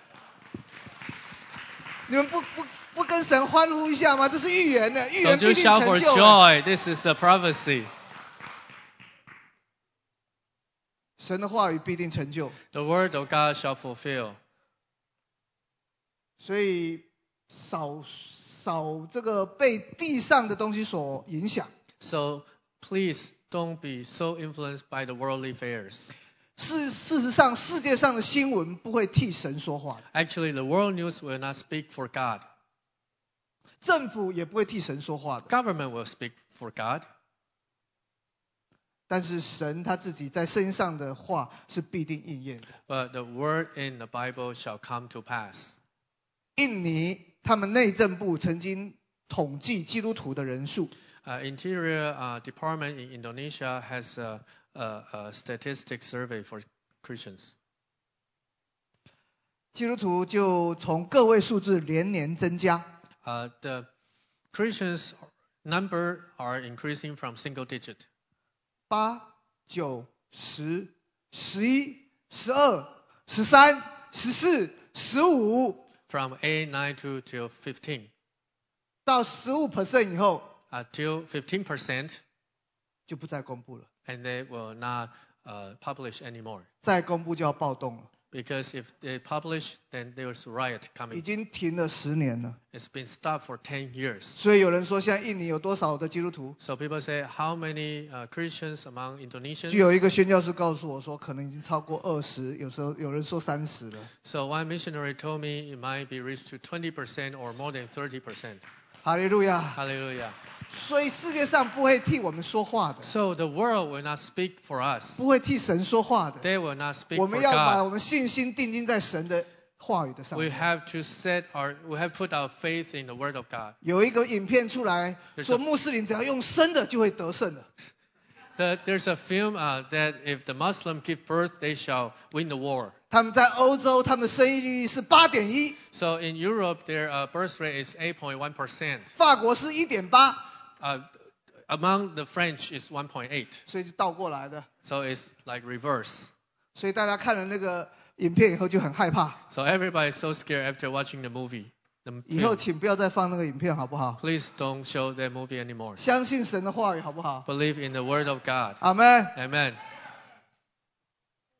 你们不跟神欢呼一下吗？这是预言的，预言 Don't you 必定 shout 成 for 就。 joy? This is a prophecy. 神的话语必定成就， The word of God shall fulfill. 所以少这个被地上的东西所影响。 So please don't be so influenced by the worldly affairs. 事实上，世界上的新闻不会替神说话的， Actually, the world news will not speak for God. 政府也不会替神说话的。 Government will speak for God. 但是神他自己在圣经上的话是必定应验的。 But the word in the Bible shall come to pass. 印尼他们内政部曾经统计基督徒的人数， Interior Department in Indonesia has a statistic survey for Christians. 基督徒就从个位数字连年增加。 The Christians number are increasing from single digit. 8、9、10、11、12、13、14、15 From 8, 9 till 15. 到15% 以后 Till 15%, 就不再公布了， and they will not publish anymore. 再公布就要暴动了。 Because if they publish, then there's a riot 已 coming. 经停了10年了， It's been stopped for 10 years. 所以有人说现在印尼有多少的基督徒？ So people say, how many Christians among 就 Indonesians? 有一个宣教士告诉我说，可能已经超过20，有时候有人说30了。 So one missionary told me it might be reached to 20% or more than 30%. 哈利路亚！ Hallelujah. 所以世界上不会替我们说话的， So the world will not speak for us. 不会替神说话的。 They will not speak 我 for 们要把 God. 我们信心定睛在神的话语的上 We 面。 have put our faith in the word of God. 有一个影片出来说，穆斯林只要用生的就会得胜的。 There's a film that if the Muslim give birth, they shall win the war. 他们在欧洲，他们的生育率是8.1， So in Europe, their birth rate is 8.1%. 法国是1.8， Among the French is 1.8. 所以就倒过来的。 So it's like reverse. 所以大家看了那个影片以后就很害怕， So everybody is so scared after watching the movie. The 以后 film. 请不要再放那个影片好不好？ Please don't show that movie anymore. 相信神的话语好不好？ Believe in the word of God. 阿们。 Amen.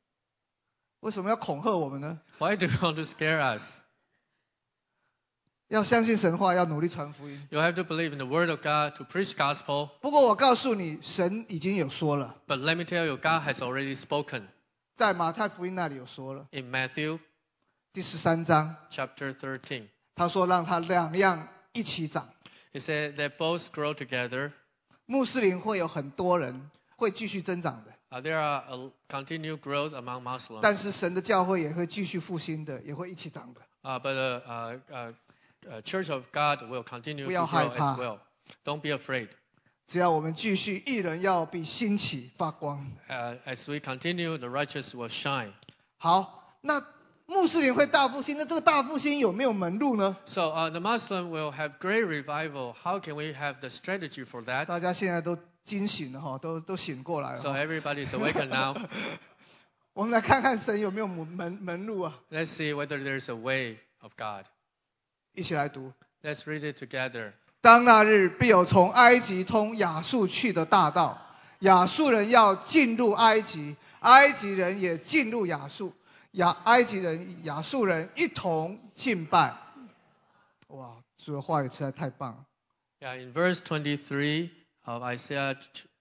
为什么要恐吓我们呢？ Why do you want to scare us? 要相信神话，要努力传福音。 You have to believe in the word of God to preach gospel. 不过我告诉你，神已经有说了， But let me tell you, God has already spoken 在马太福音那里有说了， in Matthew 第13章， chapter 13. 他说让他两样一起长。 He said that both grow together. 穆斯林会有很多人会继续增长的， There are a continued growth among Muslims. 但是神的教会也会继续复兴的，也会一起长的。 But Church of God will continue 不 to 要害 grow 怕。 as well. Don't be afraid. 只要我们继续，义人要比兴起发光。 As we continue, the righteous will shine. 好，那穆斯林会大复兴，那这个大复兴有没有门路呢？ So the Muslim will have great revival. How can we have the strategy for that? 大家现在都惊醒了哈，都醒过来了 So 哈。 everybody is awakened now. 我们来看看神有没有门路啊？ Let's see whether there's a way of God. 一起来读。 Let's read it together. 当那日必有从埃及通亚述去的大道，亚述人要进入埃及，埃及人也进入亚述，埃及人、亚述人一同敬拜。哇，主的话语实在太棒了。 Yeah, in verse 23 of Isaiah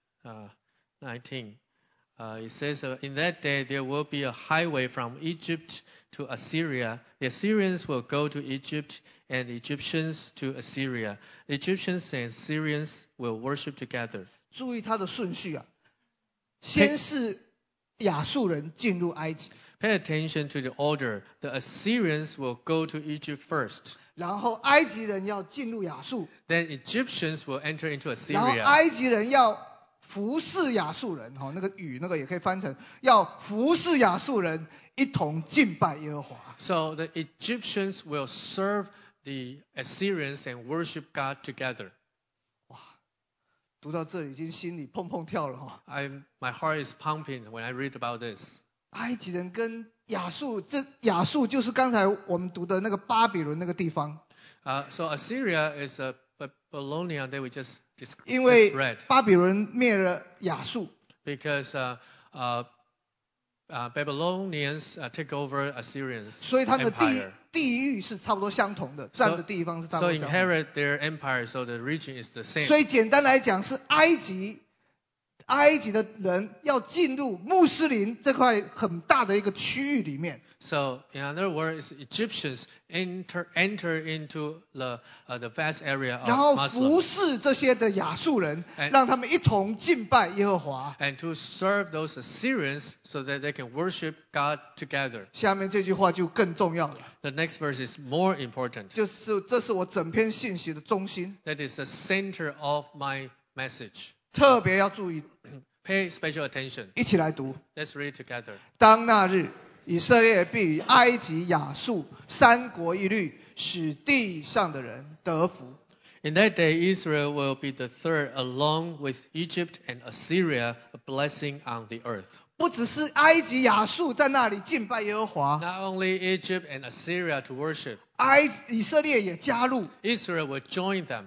19, it says, In that day there will be a highway from Egypt to Assyria. The Assyrians will go to Egypt, and the Egyptians to Assyria. The Egyptians and Assyrians will worship together. 注意它的顺序啊，先是亚述人进入埃及， Pay attention to the order. The Assyrians will go to Egypt first. 然后埃及人要进入亚述， Then Egyptians will enter into 然后 Assyria. 埃及人要服侍亚述人，哈，那个语那个也可以翻成要服侍亚述人，一同敬拜耶和华。 So the Egyptians will serve the Assyrians and worship God together. 读到这里已经心里砰砰跳了哈。 My heart is pumping when I read about this. 埃及人跟亚述，这亚述就是刚才我们读的那个巴比伦那个地方， So Assyria is a Babylonian that we just 因为 read. 巴比伦灭了亚述， Because Babylonians take over Assyrians 所以他们的 empire. 地域是差不多相同的，占的地方是差不 So 多相同的。 inherit their empire, so the region is the 所 same. 以简单来讲是埃及的人要进入穆斯林这块很大的一个区域里面， So in other words, Egyptians enter into the vast area 然 of 后服 Muslims 侍这些的亚述人， 哎让他们一同敬拜耶和华。 and to serve those Assyrians so that they can worship God together. 下面这句话就更重要了， The next verse is more important. 这是我整篇信息的中心， That is the center of my message. 特别要注意， Pay special attention. 一起来读。 Let's read together. 当那日，以色列必与埃及、亚述三国一律，使地上的人得福。 In that day, Israel will be the third, along with Egypt and Assyria, a blessing on the earth. 不只是埃及、亚述在那里敬拜耶和华， Not only Egypt and Assyria to worship, 以色列也加入。 Israel will join them.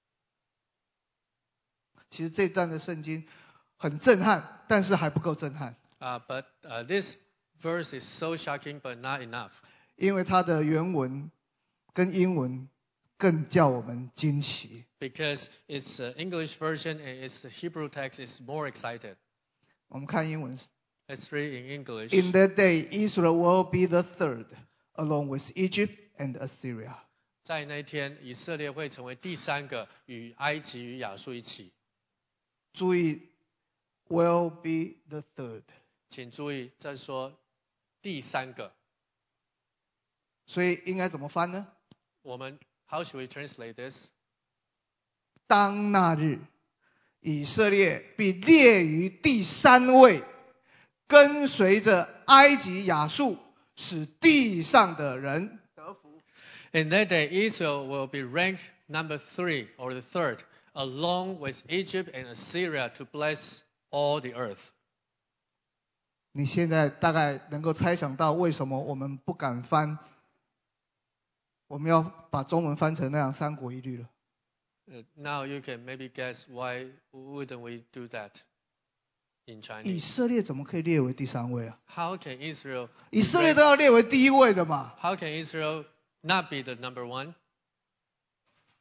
其实这段的圣经很震撼，但是还不够震撼， But this verse is so shocking, but not enough. 因为它的原文跟英文更叫我们惊奇。 Because its English version and its Hebrew text is more excited. 我们看英文 Let's read in English. In that day, Israel will be the third, along with Egypt and Assyria. 在那一天，以色列会成为第三个，与埃及与亚述一起。 注意 ，will be the third。 请注意，这是说第三个。 所以应该怎么翻呢？ 我们 How should we translate this? 当那日，以色列必列于第三位，跟随着埃及、亚述，使地上的人得福。 In that day, Israel will be ranked number 3 or the third, along with Egypt and Assyria to bless all the earth. 你现在大概能够猜想到为什么我们不敢翻，我们要把中文翻成那样三国一律了。 Now you can maybe guess why wouldn't we do that in 以 Chinese? 色列怎么可以列为第三位啊？ How can Israel 以色列都要列为第一位的嘛。 How can Israel not be the number 1?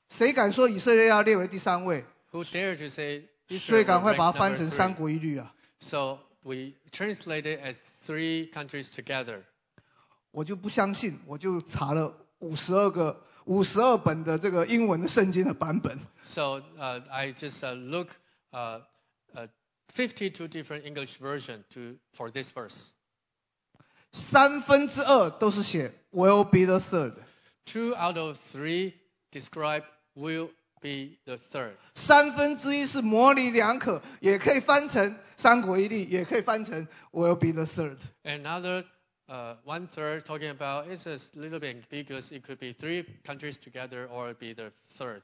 谁敢说以色列要列为第3位？ Who dare to say 所以 Israel 赶 will 快把 rank 它翻 number 成 3? 三国一律啊！ So we translate it as 3 countries together. 我就不相信，我就查了52本的这个英文的圣经的版本。 So I just look 52 different English version for this verse. 2/3都是写 will be the third， 2 out of 3 describe will be the third. 1/3是模棱两可，也可以翻成三国一律，也可以翻成 will be the third。 Another 1/3 talking about it's a little bit ambiguous. It could be 3 countries together or be the third.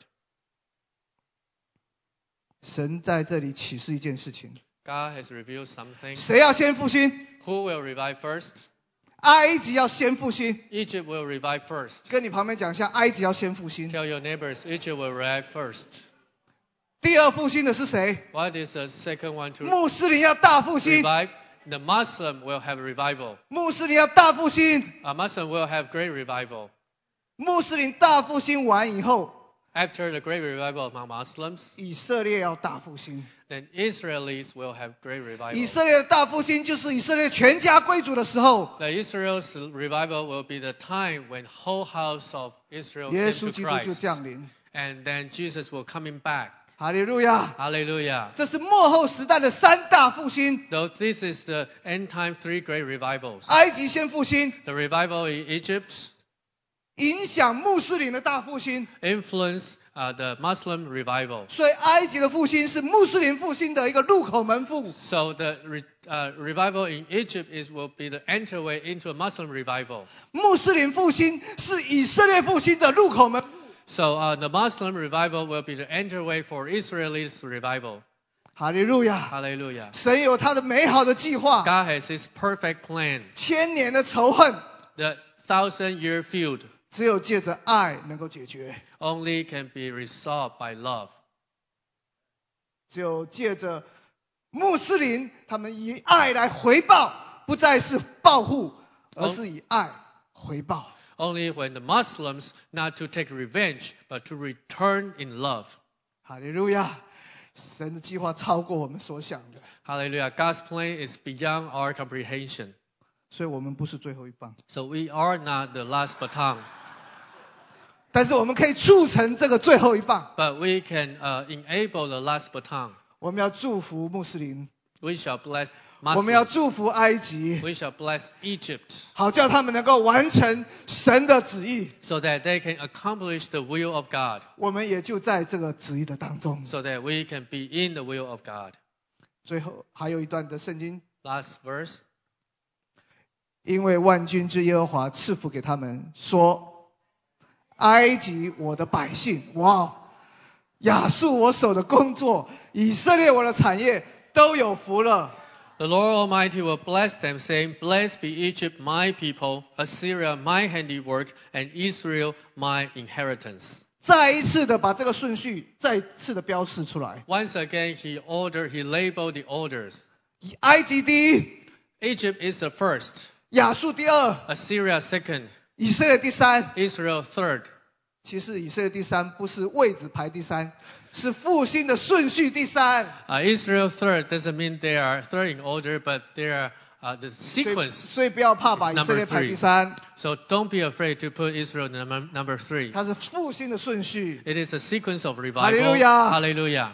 神在这里启示一件事情： God has revealed something. 谁要先复兴？ Who will revive first? 埃及要先复兴。 Egypt will revive first. 跟你旁边讲一下，埃及要先复兴。 Tell your neighbors Egypt will revive first. 第二复兴的是谁？ What is the second one to 穆斯林要大复兴。 revive? The Muslim will have revival. 穆斯林要大复兴。 A Muslim will have great revival. 穆斯林大复兴完以后， After the great revival among Muslims, 以色列要大复兴。 then Israelis will have great 以 revival. 色列的大复兴就是以色列全家归主的时候， The Israel's revival will be the time when whole house of Israel 耶 came 稣 to 基督就 Christ. 降临。 And then Jesus will coming back. 哈利路亚！ Hallelujah. 这是末后时代的3大复兴。 Though this is the end time 3 great revivals. 埃及先复兴， The revival in Egypt 影响穆斯林的大复兴。 influenced the Muslim revival. 所以埃及的复兴是穆斯林复兴的一个入口门户。 So the revival in Egypt will be the entryway into a Muslim revival. 穆斯林复兴是以色列复兴的入口门户。 So the Muslim revival will be the entryway for Israelis revival. 哈利路亚！ Hallelujah. 神有他的美好的计划， God has His perfect plan. 千年的仇恨 The 1,000-year feud 只有借着爱能够解决， only can be resolved by love. 只有借着穆斯林他们以爱来回报，不再是报复，而是以爱回报。 Only when the Muslims not to take revenge, but to return in love. 哈利路亚！神的计划超过我们所想的， Hallelujah. God's plan is beyond our comprehension. 所以我们不是最后一棒， So we are not the last baton, 但是我们可以促成这个最后一棒。 but we can enable the last baton. 我们要祝福穆斯林， We shall bless 我们要 Muslims. 祝福埃及， We shall bless Egypt 好叫他们能够完成神的旨意。 so that they can accomplish the will of God, 我们也就在这个旨意的当中。 so that we can be in the will of God. 最后还有一段的圣经， Last verse. 因为万军之耶和华赐福给他们，说：埃及我的百姓，哇，亚述我手的工作，以色列我的产业，都有福了。 The Lord Almighty will bless them, saying, Blessed be Egypt, my people, Assyria, my handiwork, and Israel, my inheritance. 再一次的把这个顺序再次的标示出来， Once again, he labeled the orders. 以埃及第一， Egypt is the first, 亚述第二， Assyria second, 以色列第三。 Israel third. 其实以色列第三不是位置排第三，是复兴的顺序第三。 Israel third doesn't mean they are third in order, but they are the 所以 sequence. 所以不要怕把以色列排第三， So don't be afraid to put Israel number 3. 它是复兴的顺序。 It is a sequence of revival. Hallelujah. Hallelujah.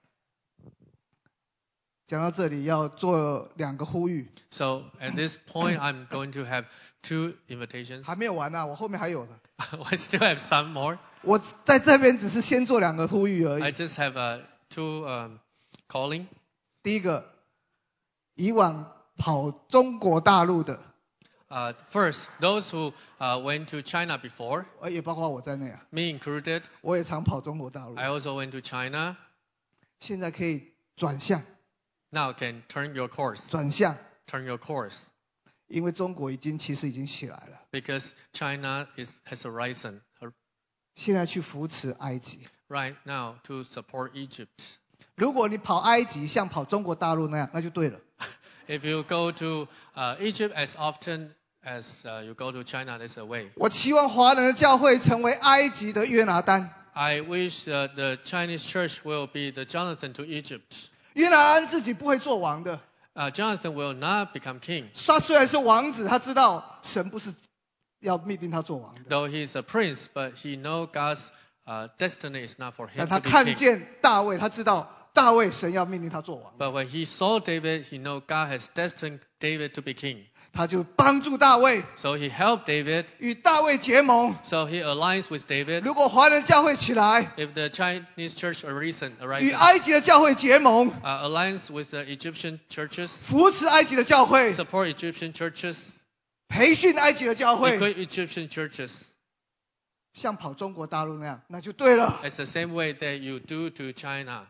讲到这里要做2个呼吁， So at this point, I'm going to have 2 invitations. 还没有完呢、我后面还有的。 I still have some more. 我在这边只是先做2个呼吁而 I 已。 just have 2 calling. 第一个，以往跑中国大陆的， First, those who went to China before, 也包括我在内啊， me included, 我也常跑中国大陆。 I also went to China. 现在可以转向， Now can turn your course. 转向， Turn your course. 因为中国其实已经起来了， Because China has arisen 现在去扶持埃及。 right now to support Egypt. 如果你跑埃及像跑中国大陆那样，那就对了。 If you go to Egypt as often as you go to China, that's a way. 我期望华人的教会成为埃及的约拿丹。 I wish the Chinese church will be the Jonathan to Egypt. 约拿安自己不会做王的， Jonathan will not become king. 他虽然是王子，他知道神不是要命定他做王的， Though he's a prince, but he knows God's destiny is not for 但 him 他 to be 看 king. 见大卫，他知道大卫神要命令他做王， But when he saw David, he knew God has destined David to be king. 他就帮助大卫， So he helped David. 与大卫结盟。 So he aligns with David. 如果华人教会起来， If the Chinese church 与 arises, 埃及的教会结盟， aligns with the Egyptian churches, 扶持埃及的教会， support Egyptian churches, 培训埃及的教会， equip Egyptian churches. 像跑中国大陆那样，那就对了。 It's the same way that you do to China.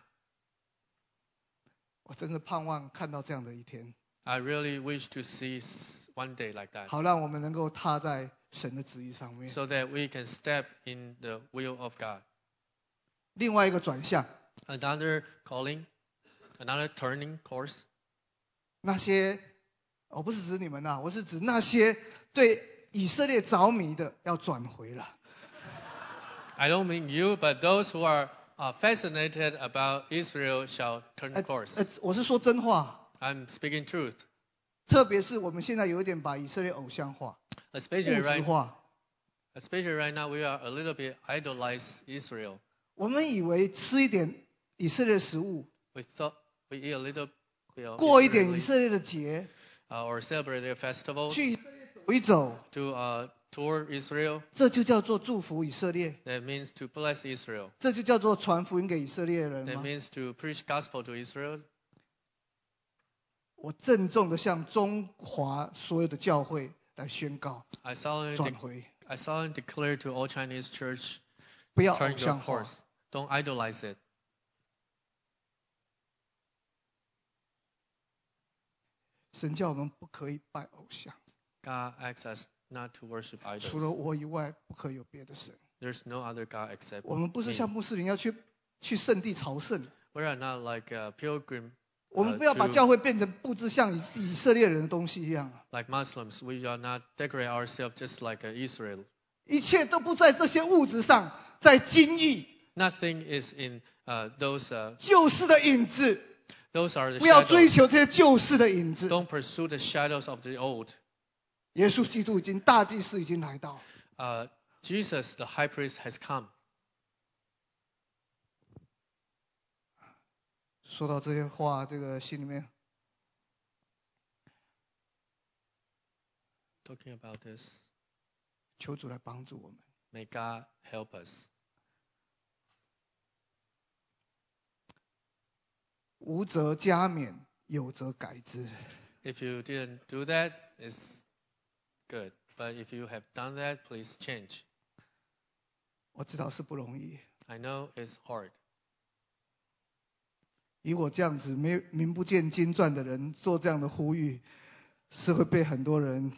我真是盼望看到这样的一天， I really wish to see one day like that, 好让我们能够踏在神的旨意上面。 so that we can step in the will of God. 另外一个转向， Another calling, another turning course. 那些我不是指你们呐，我是指那些对以色列着迷的要转回了。 I don't mean you, but those who are fascinated about Israel shall turn course. 我是说真话， I'm speaking truth, 特别是我们现在有一点把以色列偶像化、物 especially 质 right, 化。 especially right now. We are a little bit idolize Israel. 我们以为吃一点以色列食物， We thought we eat a little bit of 过一点以 Israeli, 色列的节， or celebrate their festivals, 去以色列走一走， to tour Israel. 这就叫做祝福以色列， That means to bless Israel. 这就叫做传福音给以色列人 That 吗？ means to preach gospel to Israel. 我郑重的向中华所有的教会来宣告， I solemnly 转回， declare to all Chinese church, 不要 turn 偶 your 像化。 course. Don't idolize it. 神叫我们不可以拜偶像， God asks us not to worship 除了 idols. 我以外，不可以有别的神。 There's no other God except 我们不是 me. 像穆斯林要去圣地朝圣， We are not like a pilgrim, 我们不要把 to- 教会变成布置像以色列人的东西一样， like Muslims. We are not decorate ourselves just like Israel. 一切都不在这些物质上，在精义 Nothing is in those 旧世的影子， those are the 不要追 shadows. 求这些旧世的影子。 Don't pursue the shadows of the old. 耶稣基督大祭司已经来到， Jesus, the high priest, has come. 说到这些话，这个心里面 Talking about this, 求主来帮助我们。 may God help us. 无则加勉，有则改之。 If you didn't do that, it's good. But if you have done that, please change. 我知道是不容易， I know it's hard. 以我这样子名不见经传的人做这样的呼吁，是会被很多人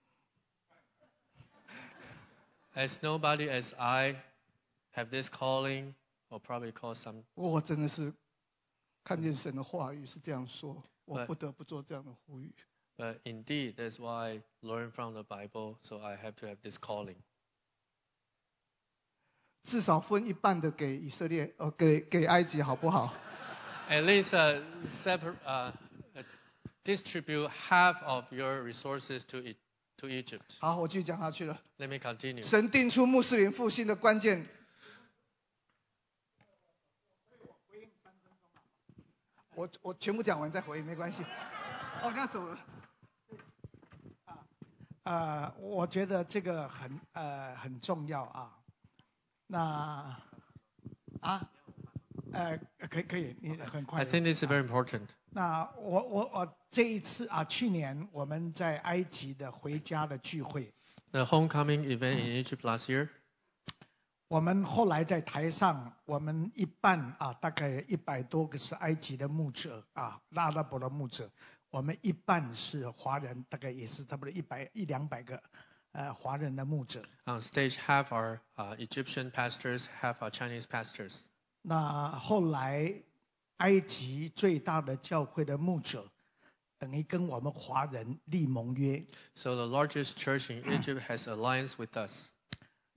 As nobody as I have this calling, or probably call some. 我真的是看见神的话语是这样说，我不得不做这样的呼吁。 But indeed, that's why I learned from the Bible, so I have to have this calling. 至少分一半的给以色列，给埃及好不好？ At least distribute half of your resources to Egypt. 好，我继续讲下去了。 Let me continue. 神定出穆斯林复兴的关键。我全部讲完再回应没关系。哦，那走了。 我觉得这个很重要啊。那可以，你很快。 I think this is very important. 那我这一次去年我们在埃及的回家的聚会， The homecoming event in Egypt last year. 我们后来在台上，我们一半大概100多个是埃及的牧者阿拉伯的牧者，我们一半是华人，大概也是差不多100-200个华人的牧者。 On stage, half are Egyptian pastors, half are Chinese pastors. 那后来埃及最大的教会的牧者，等于跟我们华人立盟约。 So the largest church in Egypt has alliance with us.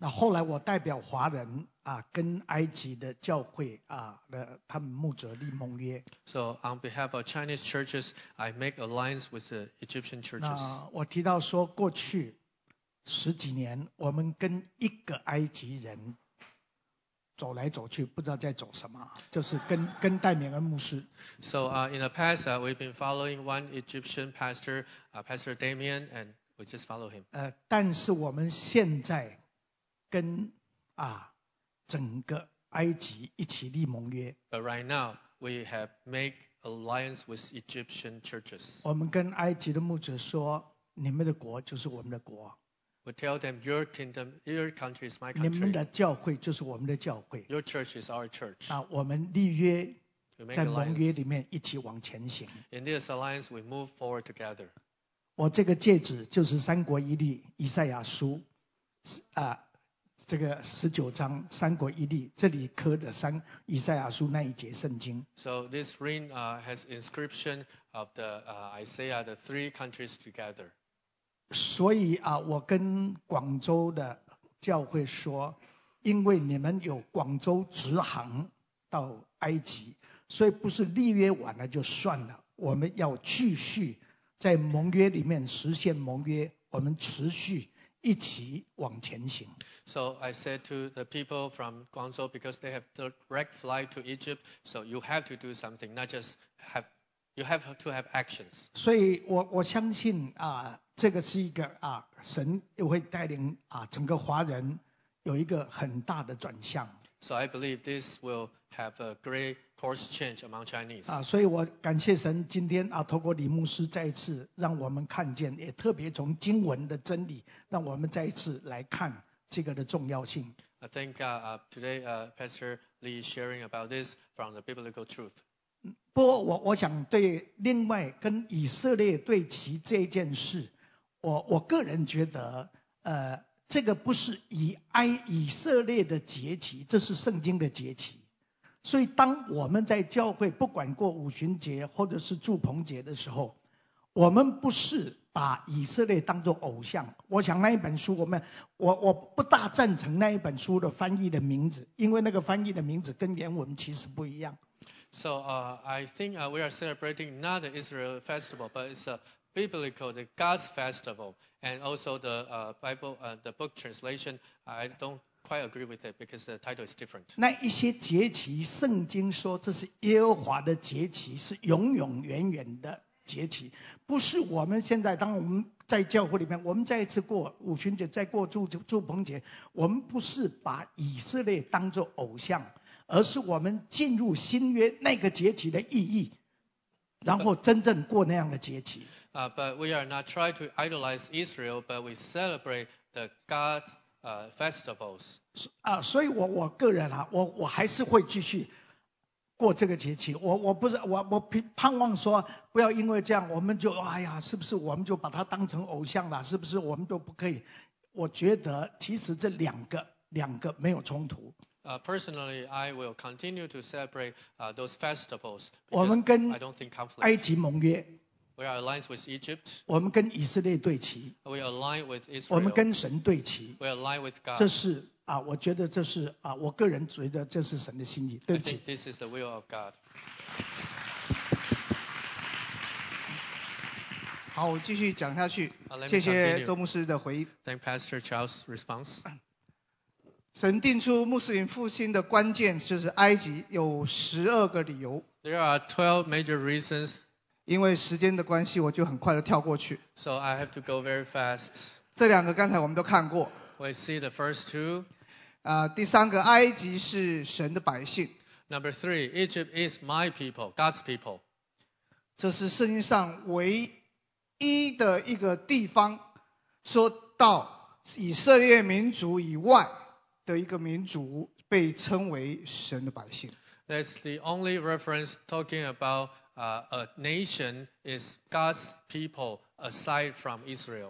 那后来我代表华人跟埃及的教会他们牧者立盟约。 So on behalf of Chinese churches, I make alliance with the Egyptian churches. 那我提到说，过去10几年，我们跟一个埃及人走来走去，不知道在走什么，就是跟戴冕恩牧师。 So in the past, we've been following one Egyptian pastor, Pastor Damien, and we just follow him. 但是我们现在跟整个埃及一起立盟约。 But right now, we have made alliance with Egyptian churches. 我们跟埃及的牧者说，你们的国就是我们的国。 We tell them, your kingdom, your country is my 你们 country. 的教会就是我们的教会。 Your church is our church. 我们立约， We make 在盟约 alliance. 里面一起往前行。 In this alliance, we move forward together. 我这个戒指就是三国一律以赛亚书这个19章三国一律，这里刻的以赛亚书那一节圣经。 So this ring has inscription of the Isaiah, the 3 countries together. 所以我跟广州的教会说，因为你们有广州直航到埃及，所以不是立约完了就算了，我们要继续在盟约里面实现盟约，我们持续一起往前行。 So I said to the people from Guangzhou, because they have direct flight to Egypt, so you have to do something, not just you have to have actions. 所以我相信这个是一个神又会带领整个华人有一个很大的转向。 So I believe this will have a great course change among Chinese. 所以我感谢神今天透过李牧师再一次让我们看见，也特别从经文的真理让我们再一次来看这个的重要性。 I think today Pastor Lee is sharing about this from the biblical truth. 不过我想对另外跟以色列对齐这一件事，我个人觉得这个不是以色列的节期，这是圣经的节期。所以当我们在教会不管过五旬节或者是祝棚节的时候，我们不是把以色列当作偶像。我想那一本书我不大赞成那一本书的翻译的名字，因为那个翻译的名字跟原文其实不一样。 So I think we are celebrating not the Israel festival, but it's a biblical, the God's festival, and also the Bible, the book translation. I don't quite agree with it because the title is different. 那一些节期，圣经说这是耶和华的节期，是永永远远的节期，不是我们现在当我们在教会里面，我们再一次过五旬节，再过祝棚节，我们不是把以色列当作偶像，而是我们进入新约那个节期的意义，然后真正过那样的节期。 But we are not trying to idolize Israel, but we celebrate the God's festivals. 所以我个人我还是会继续过这个节期。我不是我盼望说，不要因为这样我们就是不是我们就把它当成偶像了？是不是我们都不可以？我觉得其实这两个没有冲突。 Personally, I will continue to celebrate those festivals 我 because 们跟 I don't think conflict. 埃及盟约， We are aligned with Egypt. 我们跟以色列对齐， We align with 我们 Israel. 跟神对齐。 We align with God. 这是我觉得这是我个人觉得这是神的心意。对 I 不起 think。this is the will of God. 好，我继续讲下去 let me。 谢谢 continue. 周牧师的回应。 Thank Pastor Charles' response. 神定出穆斯林复兴的关键就是埃及，有12个理由。 There are 12 major reasons, 因为时间的关系，我就很快的跳过去。 so I have to go very fast. 这2个刚才我们都看过。 We see the first 2. 第3个，埃及是神的百姓。 Number 3, Egypt is my people, God's people. 这是圣经上唯一的一个地方，说到以色列民族以外的一个民族被称为神的百姓。 That's the only reference talking about a nation is God's people aside from Israel.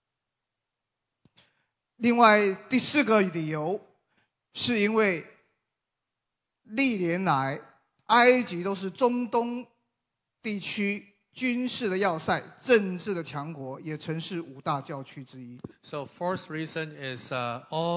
另外第4个理由，是因为历年来埃及都是中东地区军事的要塞、政治的强国，也曾是5大教区之一。 So fourth reason is all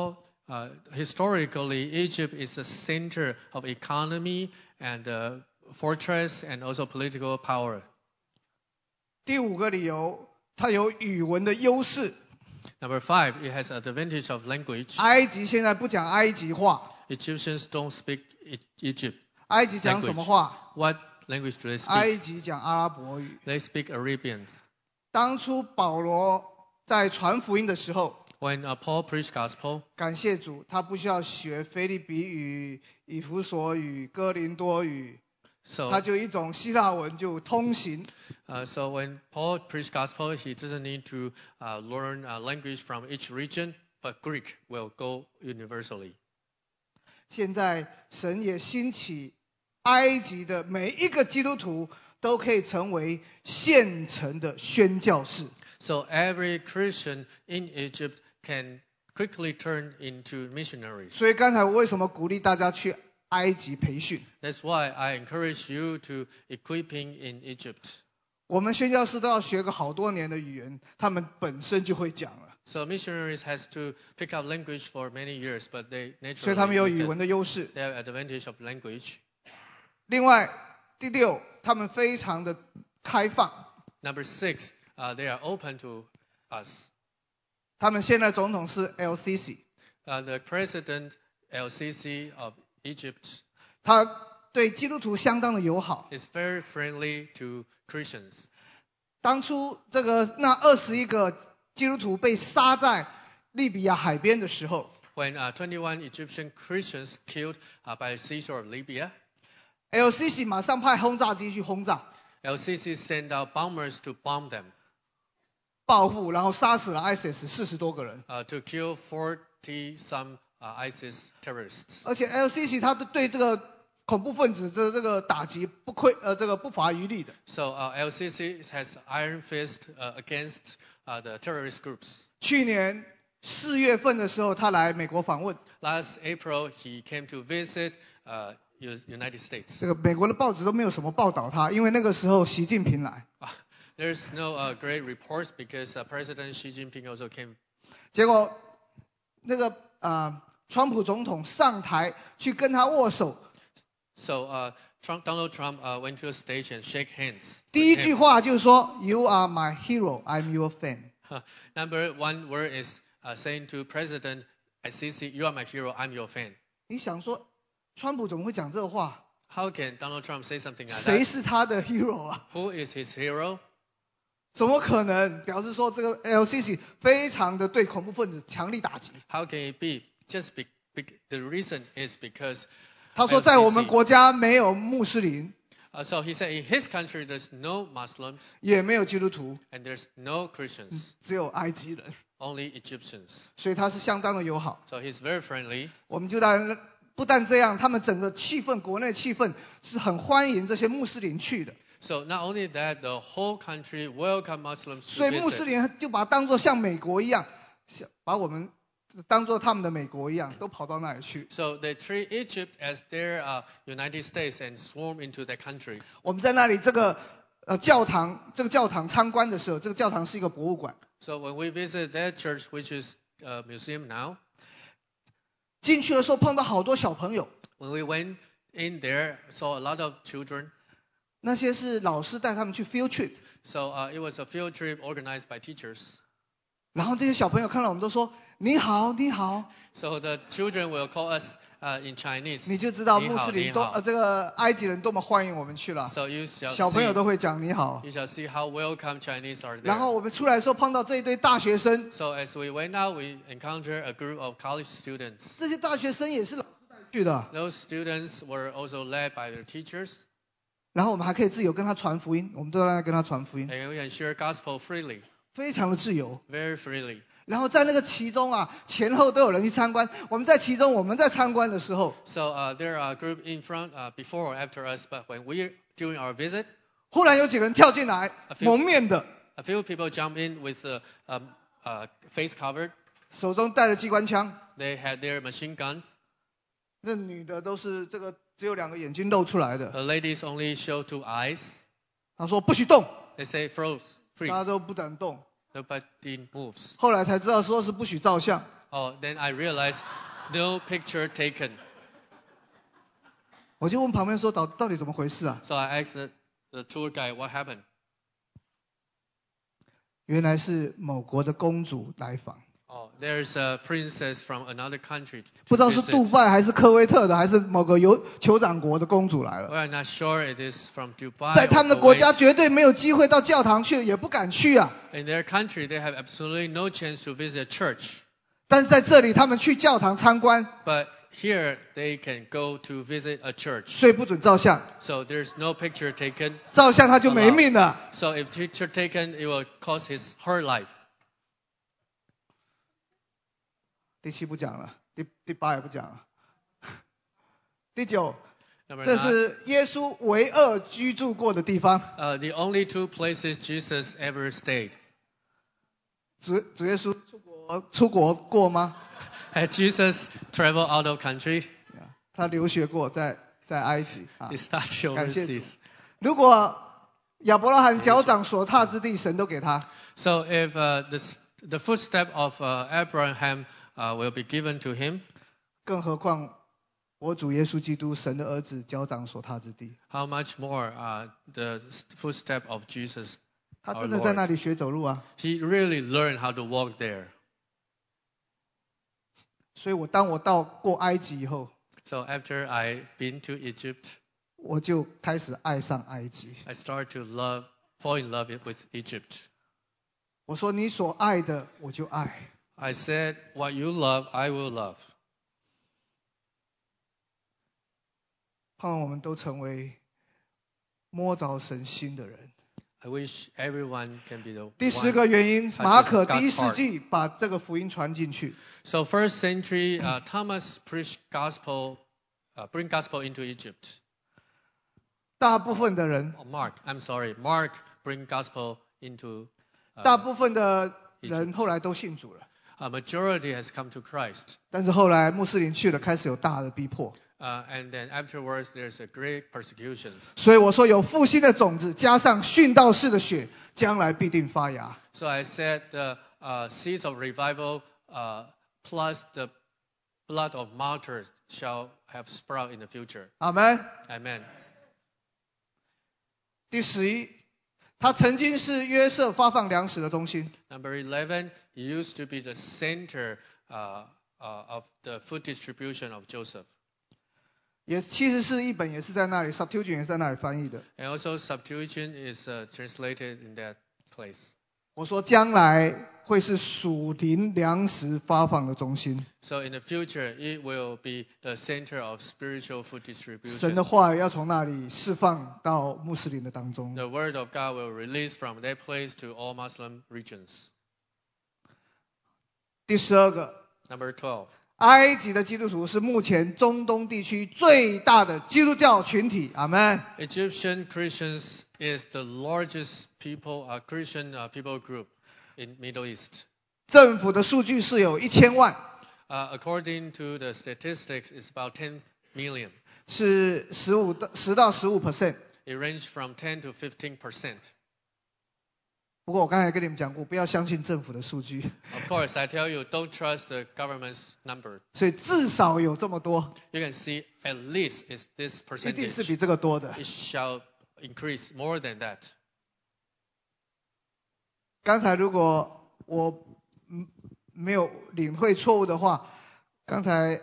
Historically, Egypt is the center of economy and fortress and also political power. 第5个理由，它有语文的优势。 Number 5, it has advantage of language. 埃及现在不讲埃及话， Egyptians don't speak Egypt 埃及讲什么话？ What language do they speak? 埃及讲阿拉伯语。 They speak Arabians. 当初保罗在传福音的时候， When Paul preached gospel, 感谢主，他不需要学腓立比语、以弗所语、哥林多语， so 他就一种希腊文就通行。 so when Paul preached gospel, he doesn't need to learn language from each region, but Greek will go universally. 现在神也兴起埃及的每一个基督徒都可以成为现成的宣教士。 So every Christian in Egypt can quickly turn into missionaries. 所以刚才我为什么鼓励大家去埃及培训？ That's why I encourage you to equipping in Egypt. 我们宣教士都要学个好多年的语言，他们本身就会讲了， So missionaries has to pick up language for many years, but they 所以他们有 naturally 语文的优势。 they have advantage of language. 另外，第6，他们非常的开放。 Number 6, they are open to us. 他们现在总统是 LCC， The president LCC of Egypt 他对基督徒相当的友好。 is very friendly to Christians. 当初那21个基督徒被杀在利比亚海边的时候， When 21 Egyptian Christians killed by the seashore of Libya, LCC 马上派轰炸机去轰炸， LCC sent out bombers to bomb them, 报复，然后杀死了 ISIS 40多个人。 to kill 40 some ISIS terrorists. 而且 LCC 他对这个恐怖分子的这个打击不乏余力的。 So LCC has iron fist against the terrorist groups. 去年4月份的时候，他来美国访问， Last April, he came to visit United States. 这个美国的报纸都没有什么报道他，因为那个时候习近平来。 There's no great reports because President Xi Jinping also came. 结果那个川普总统上台去跟他握手， So Donald Trump went to a stage and shake hands. 第一句话就是说 "You are my hero, I'm your fan"。 Number 1 word is saying to President Sisi, "You are my hero, I'm your fan." 你想说，川普怎么会讲这话？ How can Donald Trump say something like 谁 that? 是他的 hero 啊？ Who is his hero? 怎么可能？表示说这个 LCC 非常的对恐怖分子强力打击。 How can it be? Just the reason is because 他说，在我们国家没有穆斯林， so he said in his country there's no Muslims 也没有基督徒， and there's no Christians, 只有埃及人， only Egyptians. 所以他是相当的友好。 So he's very friendly. 我们就不但这样，他们整个气氛，国内气氛是很欢迎这些穆斯林去的。 So not only that, the whole country welcome Muslims 所 to 以穆斯 visit. 林就把它当作像美国一样，把我们当作他们的美国一样，都跑到那里去。 So they treat Egypt as their United States and swarm into their country. 我们在那里这个教堂参观的时候，这个教堂是一个博物馆。 So when we visit that church, which is a museum now, 进去的时候碰到好多小朋友， when we went in there, saw a lot of children. 那些是老师带他们去 field trip， So it was a field trip organized by teachers. 然后这些小朋友看到我们都说你好你好， So the children will call us in Chinese. 你就知道你好穆斯林你好这个埃及人多么欢迎我们去了。 So you shall 小朋友 see, 都会讲你好。 you shall see how welcome Chinese are 然后 there. 我们出来的时候碰到这一堆大学生， So as we went out, we encountered a group of college students. 这些大学生也是老师带去的， Those students were also led by their teachers, 然后我们还可以自由跟他传福音，我们都在那跟他传福音， and we can share gospel freely, 非常的自由。 very freely. 然后在那个其中前后都有人去参观。我们在其中，我们在参观的时候， So there are a group in front, before or after us, but when during our visit, 忽然有几个人跳进来， few- 蒙面的， a few people jumped in with face covered. 手中带着机关枪。 They had their machine guns. 那女的都是只有2个眼睛露出来的。 The ladies only show 2 eyes. 他说不许动， They say 大家 freeze. 都不敢动。 Nobody moves. 后来才知道说是不许照相。 Oh, then I realized No picture taken. 我就问旁边说到底怎么回事啊？ So I asked the tour guide what happened. 原来是某国的公主来访， Oh, there's a princess from another country 不 to 知道是 visit. 杜拜还是科威特的，还是某个酋长国的公主来了。 We're not sure it is from Dubai 在他 or 们的国家 Kuwait. 绝对没有机会到教堂去，也不敢去啊。 In their country, they have absolutely no chance to visit a church. 但是在这里，他们去教堂参观， But here, they can go to visit a church. 所以不准照相， So there's no picture taken. 照相他就没命了。 So if picture taken, it will cost her life. 第7不讲了，第8也不讲了。第9， Number 这 9, 是耶稣唯二居住过的地方。 the only 2 places Jesus ever stayed. 主耶稣出国过吗？ Had Jesus traveled out of country? 他留学过，在埃及啊 He。studied 感谢主 overseas. 如果亚伯拉罕脚掌所踏之地，神都给他。 So if the footstep of Abraham will be given to him, 更何况我主耶稣基督，神的儿子脚掌所踏之地， how much more the footstep of Jesus? 他真的在那里学走路啊。 He really learned how to walk there. 所以当我到过埃及以后， So after I been to Egypt, 我就开始爱上埃及。 I started to fall in love with Egypt. 我说你所爱的，我就爱。 I said, what you love, I will love. 盼望我们都成为摸着神心的人。 I wish everyone can be the 第10 one. 个原因， touches 马可 God's 第1世 heart. 纪把这个福音传进去。 So first century, Thomas preached gospel, bring gospel into Egypt. 大部分的人， Oh, Mark bring gospel into 大部分的人后来都信主了， a majority has come to Christ. 但是后来穆斯林去了，开始有大的逼迫。 And then afterwards, there's a great persecution. 所以我说，有复兴的种子，加上殉道士的血，将来必定发芽。 So I said the seeds of revival plus the blood of martyrs shall have sprout in the future. 阿门。 Amen. 第11，它曾经是约瑟发放粮食的中心。 Number 11, it used to be the center of the food distribution of Joseph. 也74译本也是在那里 ，Septuagint 也是在那里翻译的。 And also Septuagint is translated in that place. 我说将来会是属灵粮食发放的中心。 So in the future, it will be the center of spiritual food 神 distribution. 的话语要从那里释放到穆斯林的当中。 The word of God will release from that place to all Muslim regions. 第12个， Number 12. 埃及的基督徒是目前中东地区最大的基督教群体。阿门。 Egyptian Christians is the largest Christian people group in Middle East. 政府的数据是有1000万， According to the statistics, it's about 10 million. 是10到15%。 It ranges from 10 to 15%. 不过我刚才跟你们讲过，不要相信政府的数据， Of course, I tell you, don't trust the government's number. 所以至少有这么多， You can see at least it's this 一定是 percentage. 比这个多的。 It shall increase more than that. 刚才如果我没有领会错误的话，刚才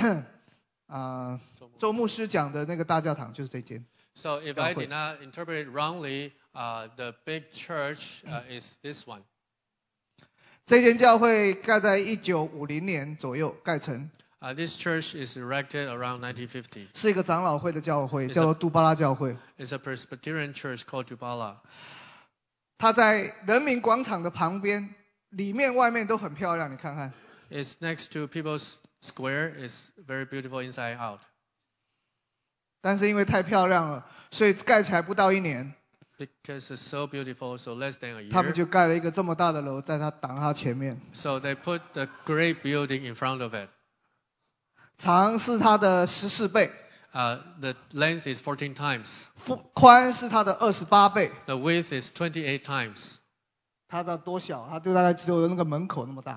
周牧师讲的那个大教堂就是这间。 So if I did not interpret it wrongly, the big church is this one. 这间教会盖在1950年左右盖成， This church is erected around 1950. 是一个长老会的教会，叫做杜巴拉教会。 It's a Presbyterian church called Jubala. 它在人民广场的旁边，里面外面都很漂亮，你看看。 It's next to People's Square. It's very beautiful inside out. 但是因为太漂亮了，所以盖起来不到1年， Because it's so beautiful, so less than a 他们 year. 就盖了一个这么大的楼，在它挡它前面， So they put the great building in front of it. 长是它的14倍， The length is 14 times. 宽是它的28倍。 The width is 28 times. 它的多小？它就大概只有那个门口那么大而已。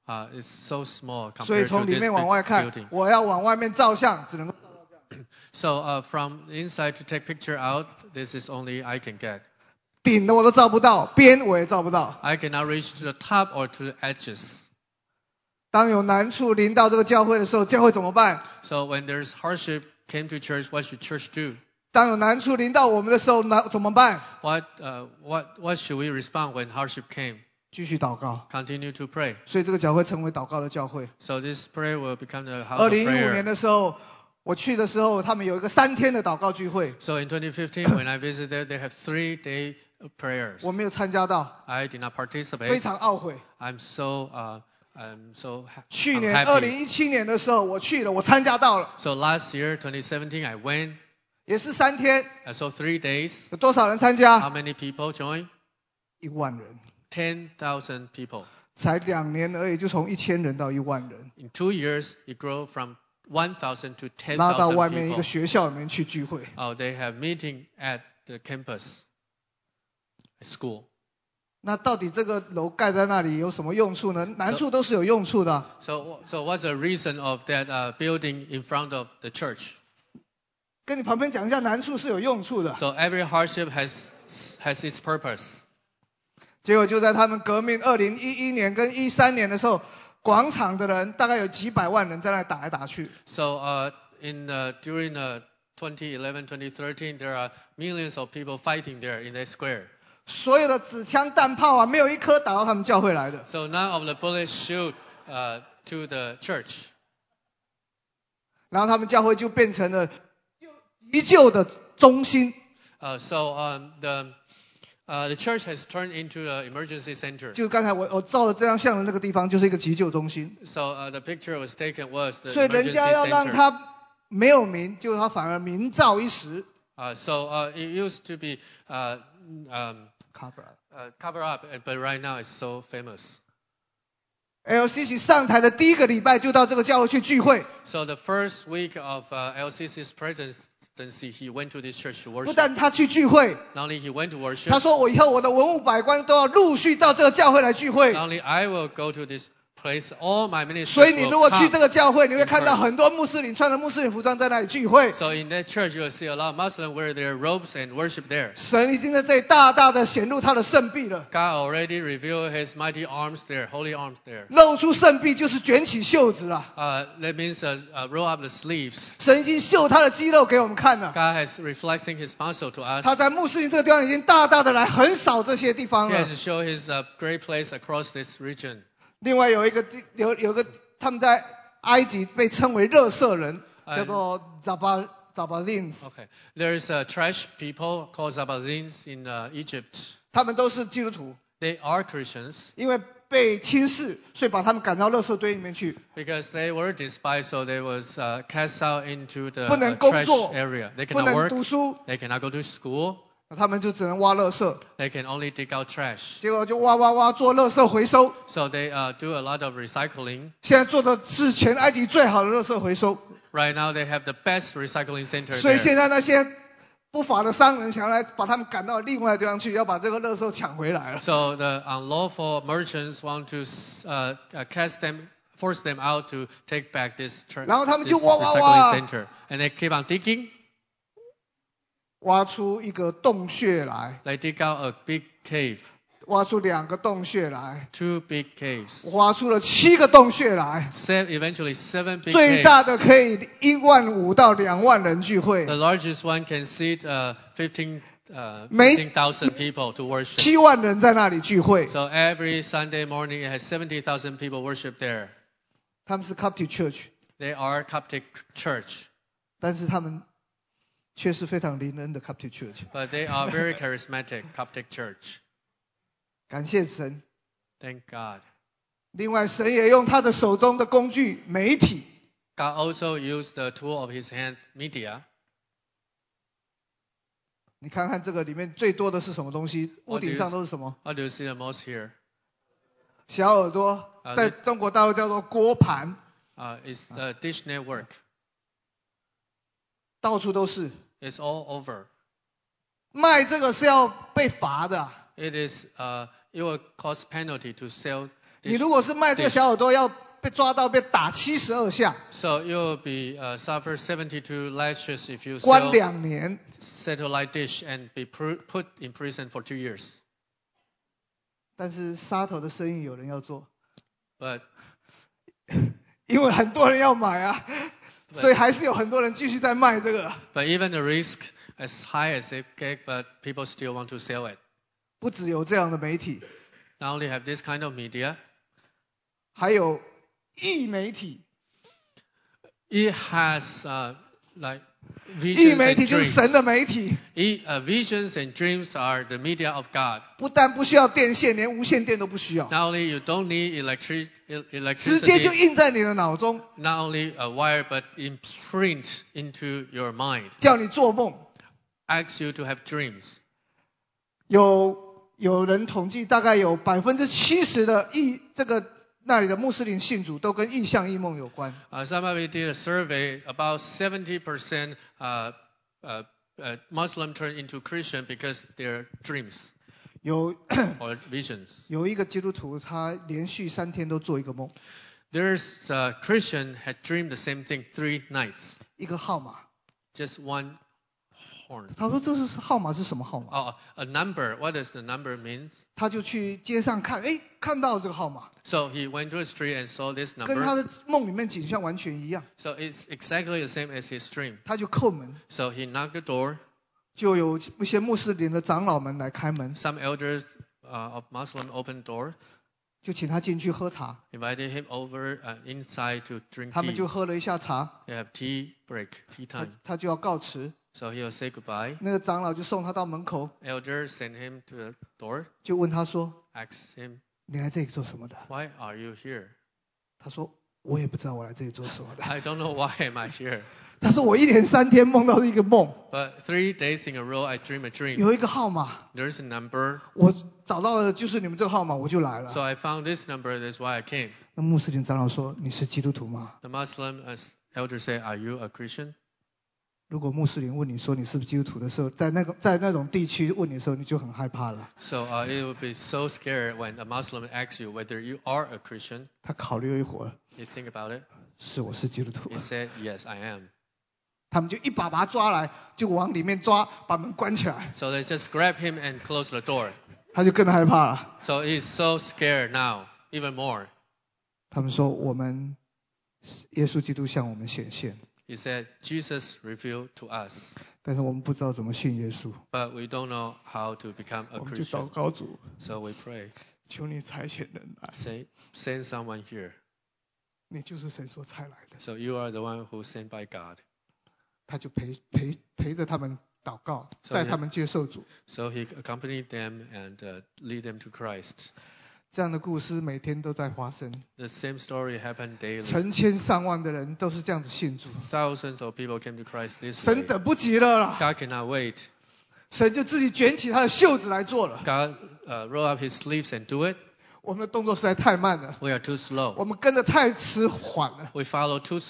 is so small 所以 compared 从 to 里 this 面 big 往外看， building. 我要往外面照相，只能够 So from inside to take picture out, this is only I can get. 顶的我都照不到，边我也照不到。 I cannot reach to the top or to the edges. 当有难处临到这个教会的时候，教会怎么办？ So when there's hardship came to church, what should church do? 当有难处临到我们的时候，怎么办？ What should we respond when hardship came? 继续祷告。 Continue to pray. 所以这个教会成为祷告的教会。 So this prayer will become the house of 2015年 prayer. 的时候，我去的时候，他们有一个3天的祷告聚会， So in 2015, when I visited, they have 3-day prayers. 我没有参加到， I did not 非 participate. 常懊悔。 I'm so 去 I'm 年 happy. 2017年的时候，我去了，我参加到了， So last year, 2017, I went. 也是3天， So 3 days. 有多少人参加？ How many people joined? 1万人， 10,000 people. 才2年而已，就从1000人到1万人， In 2 years, it grew from 1,000 to 拉到 10,000 外面一 people. 个学校里面去聚会。 Oh, they have meeting at the campus, at school. 那到底这个楼盖在那里有什么用处呢？难处都是有用处的啊。 So what's the reason of that building in front of the church? 跟你旁边讲一下，难处是有用处的。 So every hardship has its purpose. 结果就在他们革命2011年跟13年的时候，广场的人大概有几百万人在那打来打去。 So during 2011, 2013, there are millions of people fighting there in that square. 所有的纸枪弹炮啊，没有一颗打到他们教会来的。 So none of the bullets shoot to the church. 然后他们教会就变成了急救的中心， So the church has turned into an emergency center. 就刚才我照了这张相的那个地方，就是一个急救中心。 So the picture was taken was the 所以人 emergency 家要让 center. 他没有名，就他反而名噪一时。 So it used to be cover cover up, but right now it's so famous. LCC 上台的第一个礼拜就到这个教会去聚会， So the first week of LCC's presidency, he went to this church to 不 worship. 但他去聚会， Not only he went to 他 worship, 说我以后我的文武百官都要陆续到这个教会来聚会。 not only I will go to this place, all my ministers 所以你如 will 果去这 come. 个教会，你会看到很多穆斯林穿着穆斯林服装在那里聚会。 So in that church, you will see a lot of Muslims wear their robes and worship there. 神已经在这里大大的显露他的圣臂了。 God already revealed his mighty arms there, holy arms there. 露出圣臂就是卷起袖子了。 That means roll up the sleeves. 神已经秀他的肌肉给我们看了。 God has reflecting his muscle to us. 他在穆斯林这个地方已经大大的来横扫这些地方 He 了 has。shown his great place across this region. 另外有个他们在埃及被称为热色人，叫做 Zabalins， Okay. There's trash people called Zabazins in Egypt. 他们都是基督徒， They are Christians 因为被轻视，所以把他们赶到垃圾堆里面去， because they were despised, so they was cast out into the 不能工 trash 作， area. They 不 cannot 能 work. 读书， They cannot go to school. 他们就只能挖垃圾， They can only dig out trash. 结果就挖做垃圾回收。 So they do a lot of recycling. 现在做的是全埃及最好的垃圾回收， Right now they have the best recycling center 所以 there. 现在那些不法的商人想要来把他们赶到另外地方去，要把这个垃圾抢回来了。 So the unlawful merchants want to force them out to take back this recycling center. And they keep on digging. 挖出一个洞穴来， They dig out a big cave, 挖出2个洞穴来， 2 big caves. 挖出了7个洞穴来， Eventually 7 big 最大的 caves. 可以15000到2万人聚会， The largest one can seat 15,000 people to worship. 7万人在那里聚会。 So every Sunday morning it has 70,000 people worship there. 他们是 Coptic Church， They are Coptic church, 但是他们却是非常灵恩的 Coptic Church。 but they are very charismatic Coptic church. 感谢神。 Thank God. 另外，神也用他的手中的工具媒体， God also used the tool of his hand, media. 你看看这个里面最多的是什么东西？屋顶上都是什么？ What do you see the most here? 小耳朵，在中国大陆叫做锅盘， It's the dish network. 到处都是。 It's all over. 卖这个是要被罚的， It will cost penalty to sell 你如果是卖这个小耳朵，要被抓到被打72下， So you'll be suffer 72 lashes if you 关 sell 2年。 satellite dish and be put in prison for 2 years. 但是杀头的生意有人要做， But 因为很多人要买啊，所以还是有很多人继续在卖这个。 but even the risk as high as it get, but people still want to sell it. 不只有这样的媒体， Not only have this kind of media, 还有异媒体。 it has like 异 visions 媒 and 体就是 dreams. 神的媒体， Visions and dreams are the media of God. 不但不需要电线，连无线电都不需要， Not only you don't need 直接就 electricity, 印在你的脑中， not only a wire, but imprint into your mind. 叫你做梦。 Asks you to have dreams. 有人统计，大概有70%的那里的穆斯林信主都跟异象异梦有关。 Somebody did a survey. About 70% Muslim turn into Christian because their dreams 有 or visions. 有一个基督徒，他连续3天都做一个梦， There's a Christian had dreamed the same thing 3 nights. 一个号码。 Just one horn. 他说这是号码是什么号码？ Oh, a number. What does the number mean? 他就去街上看，看到这个号码， So he went to a street and saw this 跟他 number. 的梦里面景象完全一样。 So it's exactly the same as his dream. 他就叩门， So he knocked the door. 就有一些穆斯林的长老们来开门， Some elders of Muslim opened door, 就请他进去喝茶。 invited him over inside to drink 他们 tea. 就喝了一下茶， They have tea break, tea 他 time. 他就要告辞。 So he'll say goodbye. 那个长老就送他到门口， Elder sent him to the door, 就问他说 asked him, 你来这里做什么的？ why are you here? 他说我也不知道我来这里做什么的。 I don't know why am I here. 他说我一连3天梦到一个梦， But 3 days in a row I dream a dream. 有一个号码， There's a number. 我找到了就是你们这个号码，我就来了。 So I found this number, that's why I came. 那穆斯林长老说你是基督徒吗？ The Muslim elder said, are you a Christian? 如果穆斯林问你说你是不是基督徒的时候，在那种地区问你的时候，你就很害怕了。 So it would be so scared when a Muslim asks you whether you are a Christian. 他考虑了一会儿， You think about it. 是我是基督徒 He。said, yes, I am. 他们就一把把他抓来，就往里面抓，把门关起来， So they just grab him and close the door. 他就更害怕了。 So he's so scared now, even more. 他们说耶稣基督向我们显现， He said, Jesus revealed to us, 但是我们不知道怎么信耶稣， but we don't know how to become a 我们就祷 Christian. 告主， So we pray, 求你差遣人来， say, send someone here. 你就是神所差来的。 So you are the one who's sent by God. 他就陪着他们祷告， So 带他们接受主。 So he accompanied them and lead them to Christ. 这样的故事每天都在发生， The same story happened daily. 成千上万的人都是这样子信主， Thousands of people came to Christ this 神 way. 等不及了啦， God cannot wait. 神就自己卷起他的袖子来做了。 God roll up his sleeves and do it. 我们的动作实在太慢了， We are too slow. 我们跟得太迟缓了， We follow too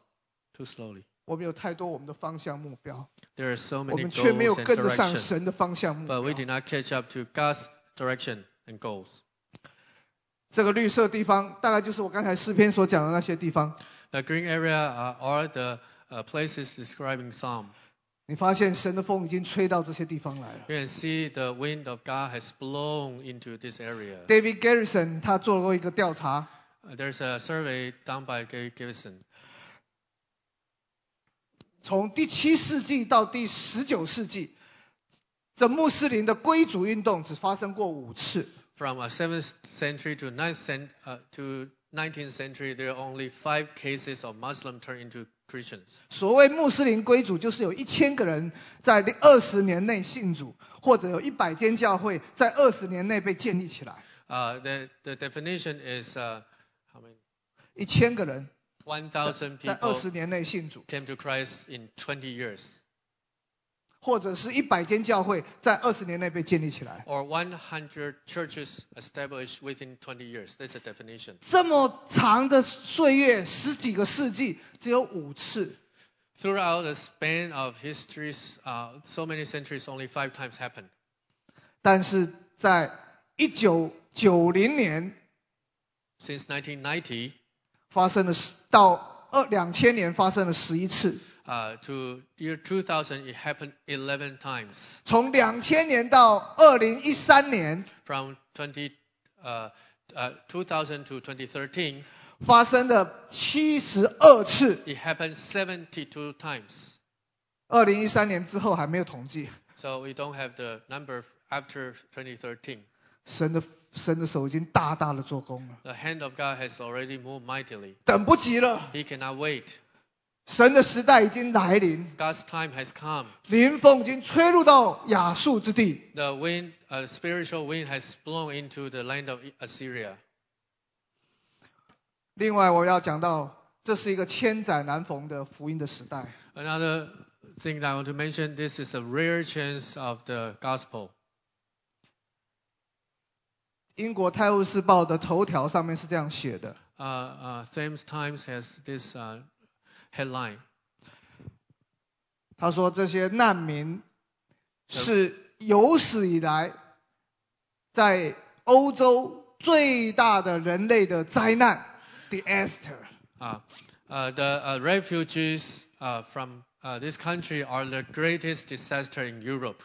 slowly. 我们有太多我们的方向目标， There are so 我 many 们却没有 goals and 跟得上 direction, 神的方向目 but we 标 did。not catch up to God's direction and goals. 这个绿色地方大概就是我刚才诗篇所讲的那些地方。 The green area are the places describing Psalm. 你发现神的风已经吹到这些地方来了。 You can see the wind of God has blown into this area. David Garrison 他做过一个调查， There's a survey done by Gary Gibson. 从第7世纪到第19世纪，这穆斯林的归主运动只发生过5次。 From 7th century to 19th century, there are only 5 cases of Muslim turn into Christians. 所谓穆斯林归主，就是有1000个人在20年内信主，或者有100间教会在20年内被建立起来。 The definition is how many? 1000个人 1,000 在 people 20年内信主， came to Christ in 20 years. 或者是100间教会在20年内被建立起来。 Or 100 churches established within 20 years. That's the definition. 这么长的岁月，10几个世纪，只有5次。 Throughout the span of histories, so many centuries, only 5 times happened. 但是在1990年， since 1990 发生了到2000年发生了11次， to year 2000, it happened 11 times. 从2000年到2013年 From 2000 to 2013, 发生了72次， it happened 72 times. 2013年之后还没有统计。 So we don't have the number after 2013. 神的手已经大大的做工了， The hand of God has already moved mightily. 等不及了， He cannot wait. 神的时代已经来临， God's time has come. 灵风已经吹入到亚述之地。 The wind, spiritual wind has blown into the land of Assyria. 另外，我要讲到，这是一个千载难逢的福音的时代。 Another thing that I want to mention, this is a rare chance of the gospel. 英国《泰晤士报》的头条上面是这样写的： Thames Times has this headline. 他说这些难民是有史以来在欧洲最大的人类的灾难 disaster。 The refugees from this country are the greatest disaster in Europe.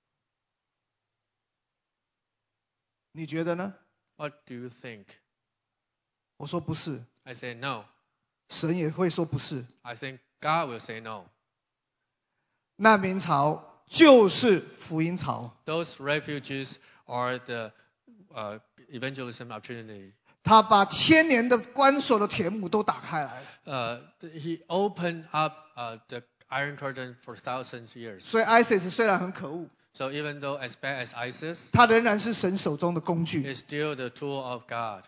你觉得呢？ What do you think? 我说不是， I say no. 神也会说不是。 I think God will say no. 难民潮就是福音潮， Those refugees are the evangelism opportunity. 他把千年的关锁的铁幕都打开来了。 He opened up the Iron Curtain for thousands of years. 所以 ISIS 虽然很可恶， So even though as bad as ISIS, 它仍然是神手中的工具。 it's still the tool of God.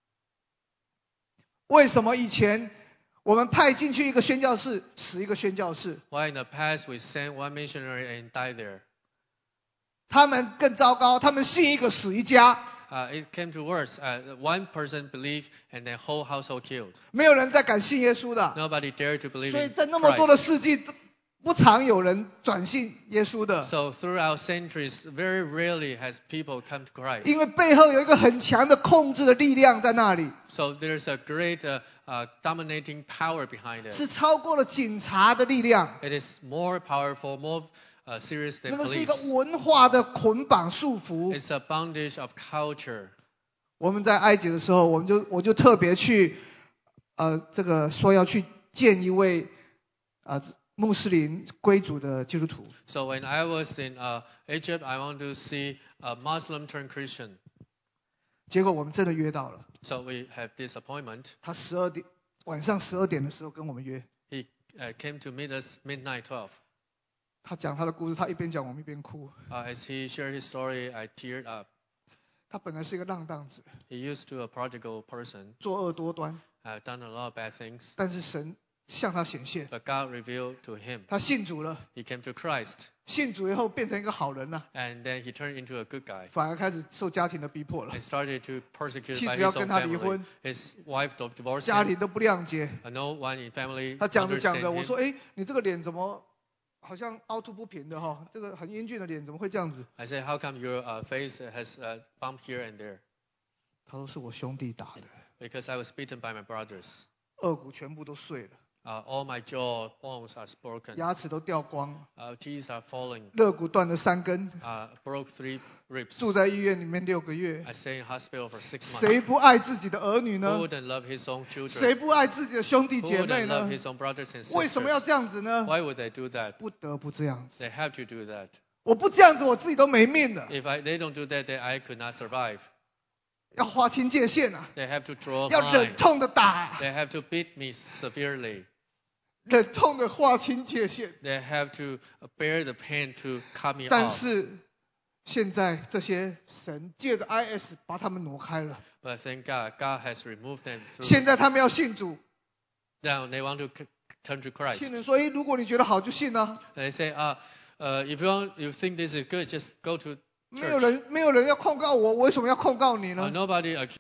为什么以前我们派进去一个宣教士，死一个宣教士？ Why in the past we sent one missionary and died there? 他们更糟糕，他们信一个死一家， It came to worse. One person believed and the whole household killed. 没有人再敢信耶稣的。 Nobody dared to believe 所以 in 在那么多的 Christ. 世纪，都不常有人转信耶稣的， So throughout centuries, very rarely has people come to Christ. 因为背后有一个很强的控制的力量在那里， So there's a great dominating power behind it. 是超过了警察的力量。 It is more powerful, more serious 那 than 个是一个 police. 文化的捆绑束缚。 It's a bondage of culture. 我们在埃及的时候，我就特别去，这个说要去见一位穆斯林归主的基督徒。 So when I was in Egypt, I want to see a Muslim turned Christian. 结果我们真的约到了， So we have this appointment. 他晚上12点的时候跟我们约。 He came to meet us midnight 12. 他讲他的故事，他一边讲我们一边哭。 As he shared his story, I teared up. 他本来是一个浪荡子， He used to a prodigal person, 作恶多端， done a lot of bad things, 但是神向他显现， but God revealed to him. 他信主了。 He came to Christ, 信主以后变成一个好人了， and then he turned into a good guy 反而开始受家庭的逼迫了， and started to persecute 妻 by 子要 his 跟 own 他离 family. 婚， His wife divorced 家 him. 庭都不谅解。 No one in family 他讲着讲 understand 着，我 him. 说：“哎，你这个脸怎么好像凹凸不平的哈？这个很英俊的脸怎么会这样子 I said, how come your face has a bump here and there?？” 他说：“是我兄弟打的， Because I was beaten by my brothers. 颚骨全部都碎了， All my jaw bones are broken. 牙齿都掉光了， Teeth are falling. 肋骨断了3根， Broke 3 ribs. 住在医院里面6个月。 I stayed in hospital for 6 months. 谁不爱自己的儿女 Who 呢？ wouldn't love his own 谁 children? 不爱自己的兄弟 Who 姐妹 wouldn't 呢 love？ his own brothers and 为什么要 sisters? 这样子呢？ Why would they do that? 不得不这样子。 They have to do that. 我不这样子，我自己都没命了。 If they don't do that, then I could not survive. 要划清界限啊， They have to draw a 要 line. 忍痛的打啊， They have to beat me severely. 忍痛的划清界限。 They have to bear the pain to cut me 但 off. 是现在这些神借着 IS 把他们挪开了， But thank God, God has removed them. 现在他们要信主。 Now they want to turn to 信 Christ. 人说：“如果你觉得好就信啊。 They say, if you think this is good, just go to ” 没有 church. 人要控告我，我为什么要控告你呢？ Nobody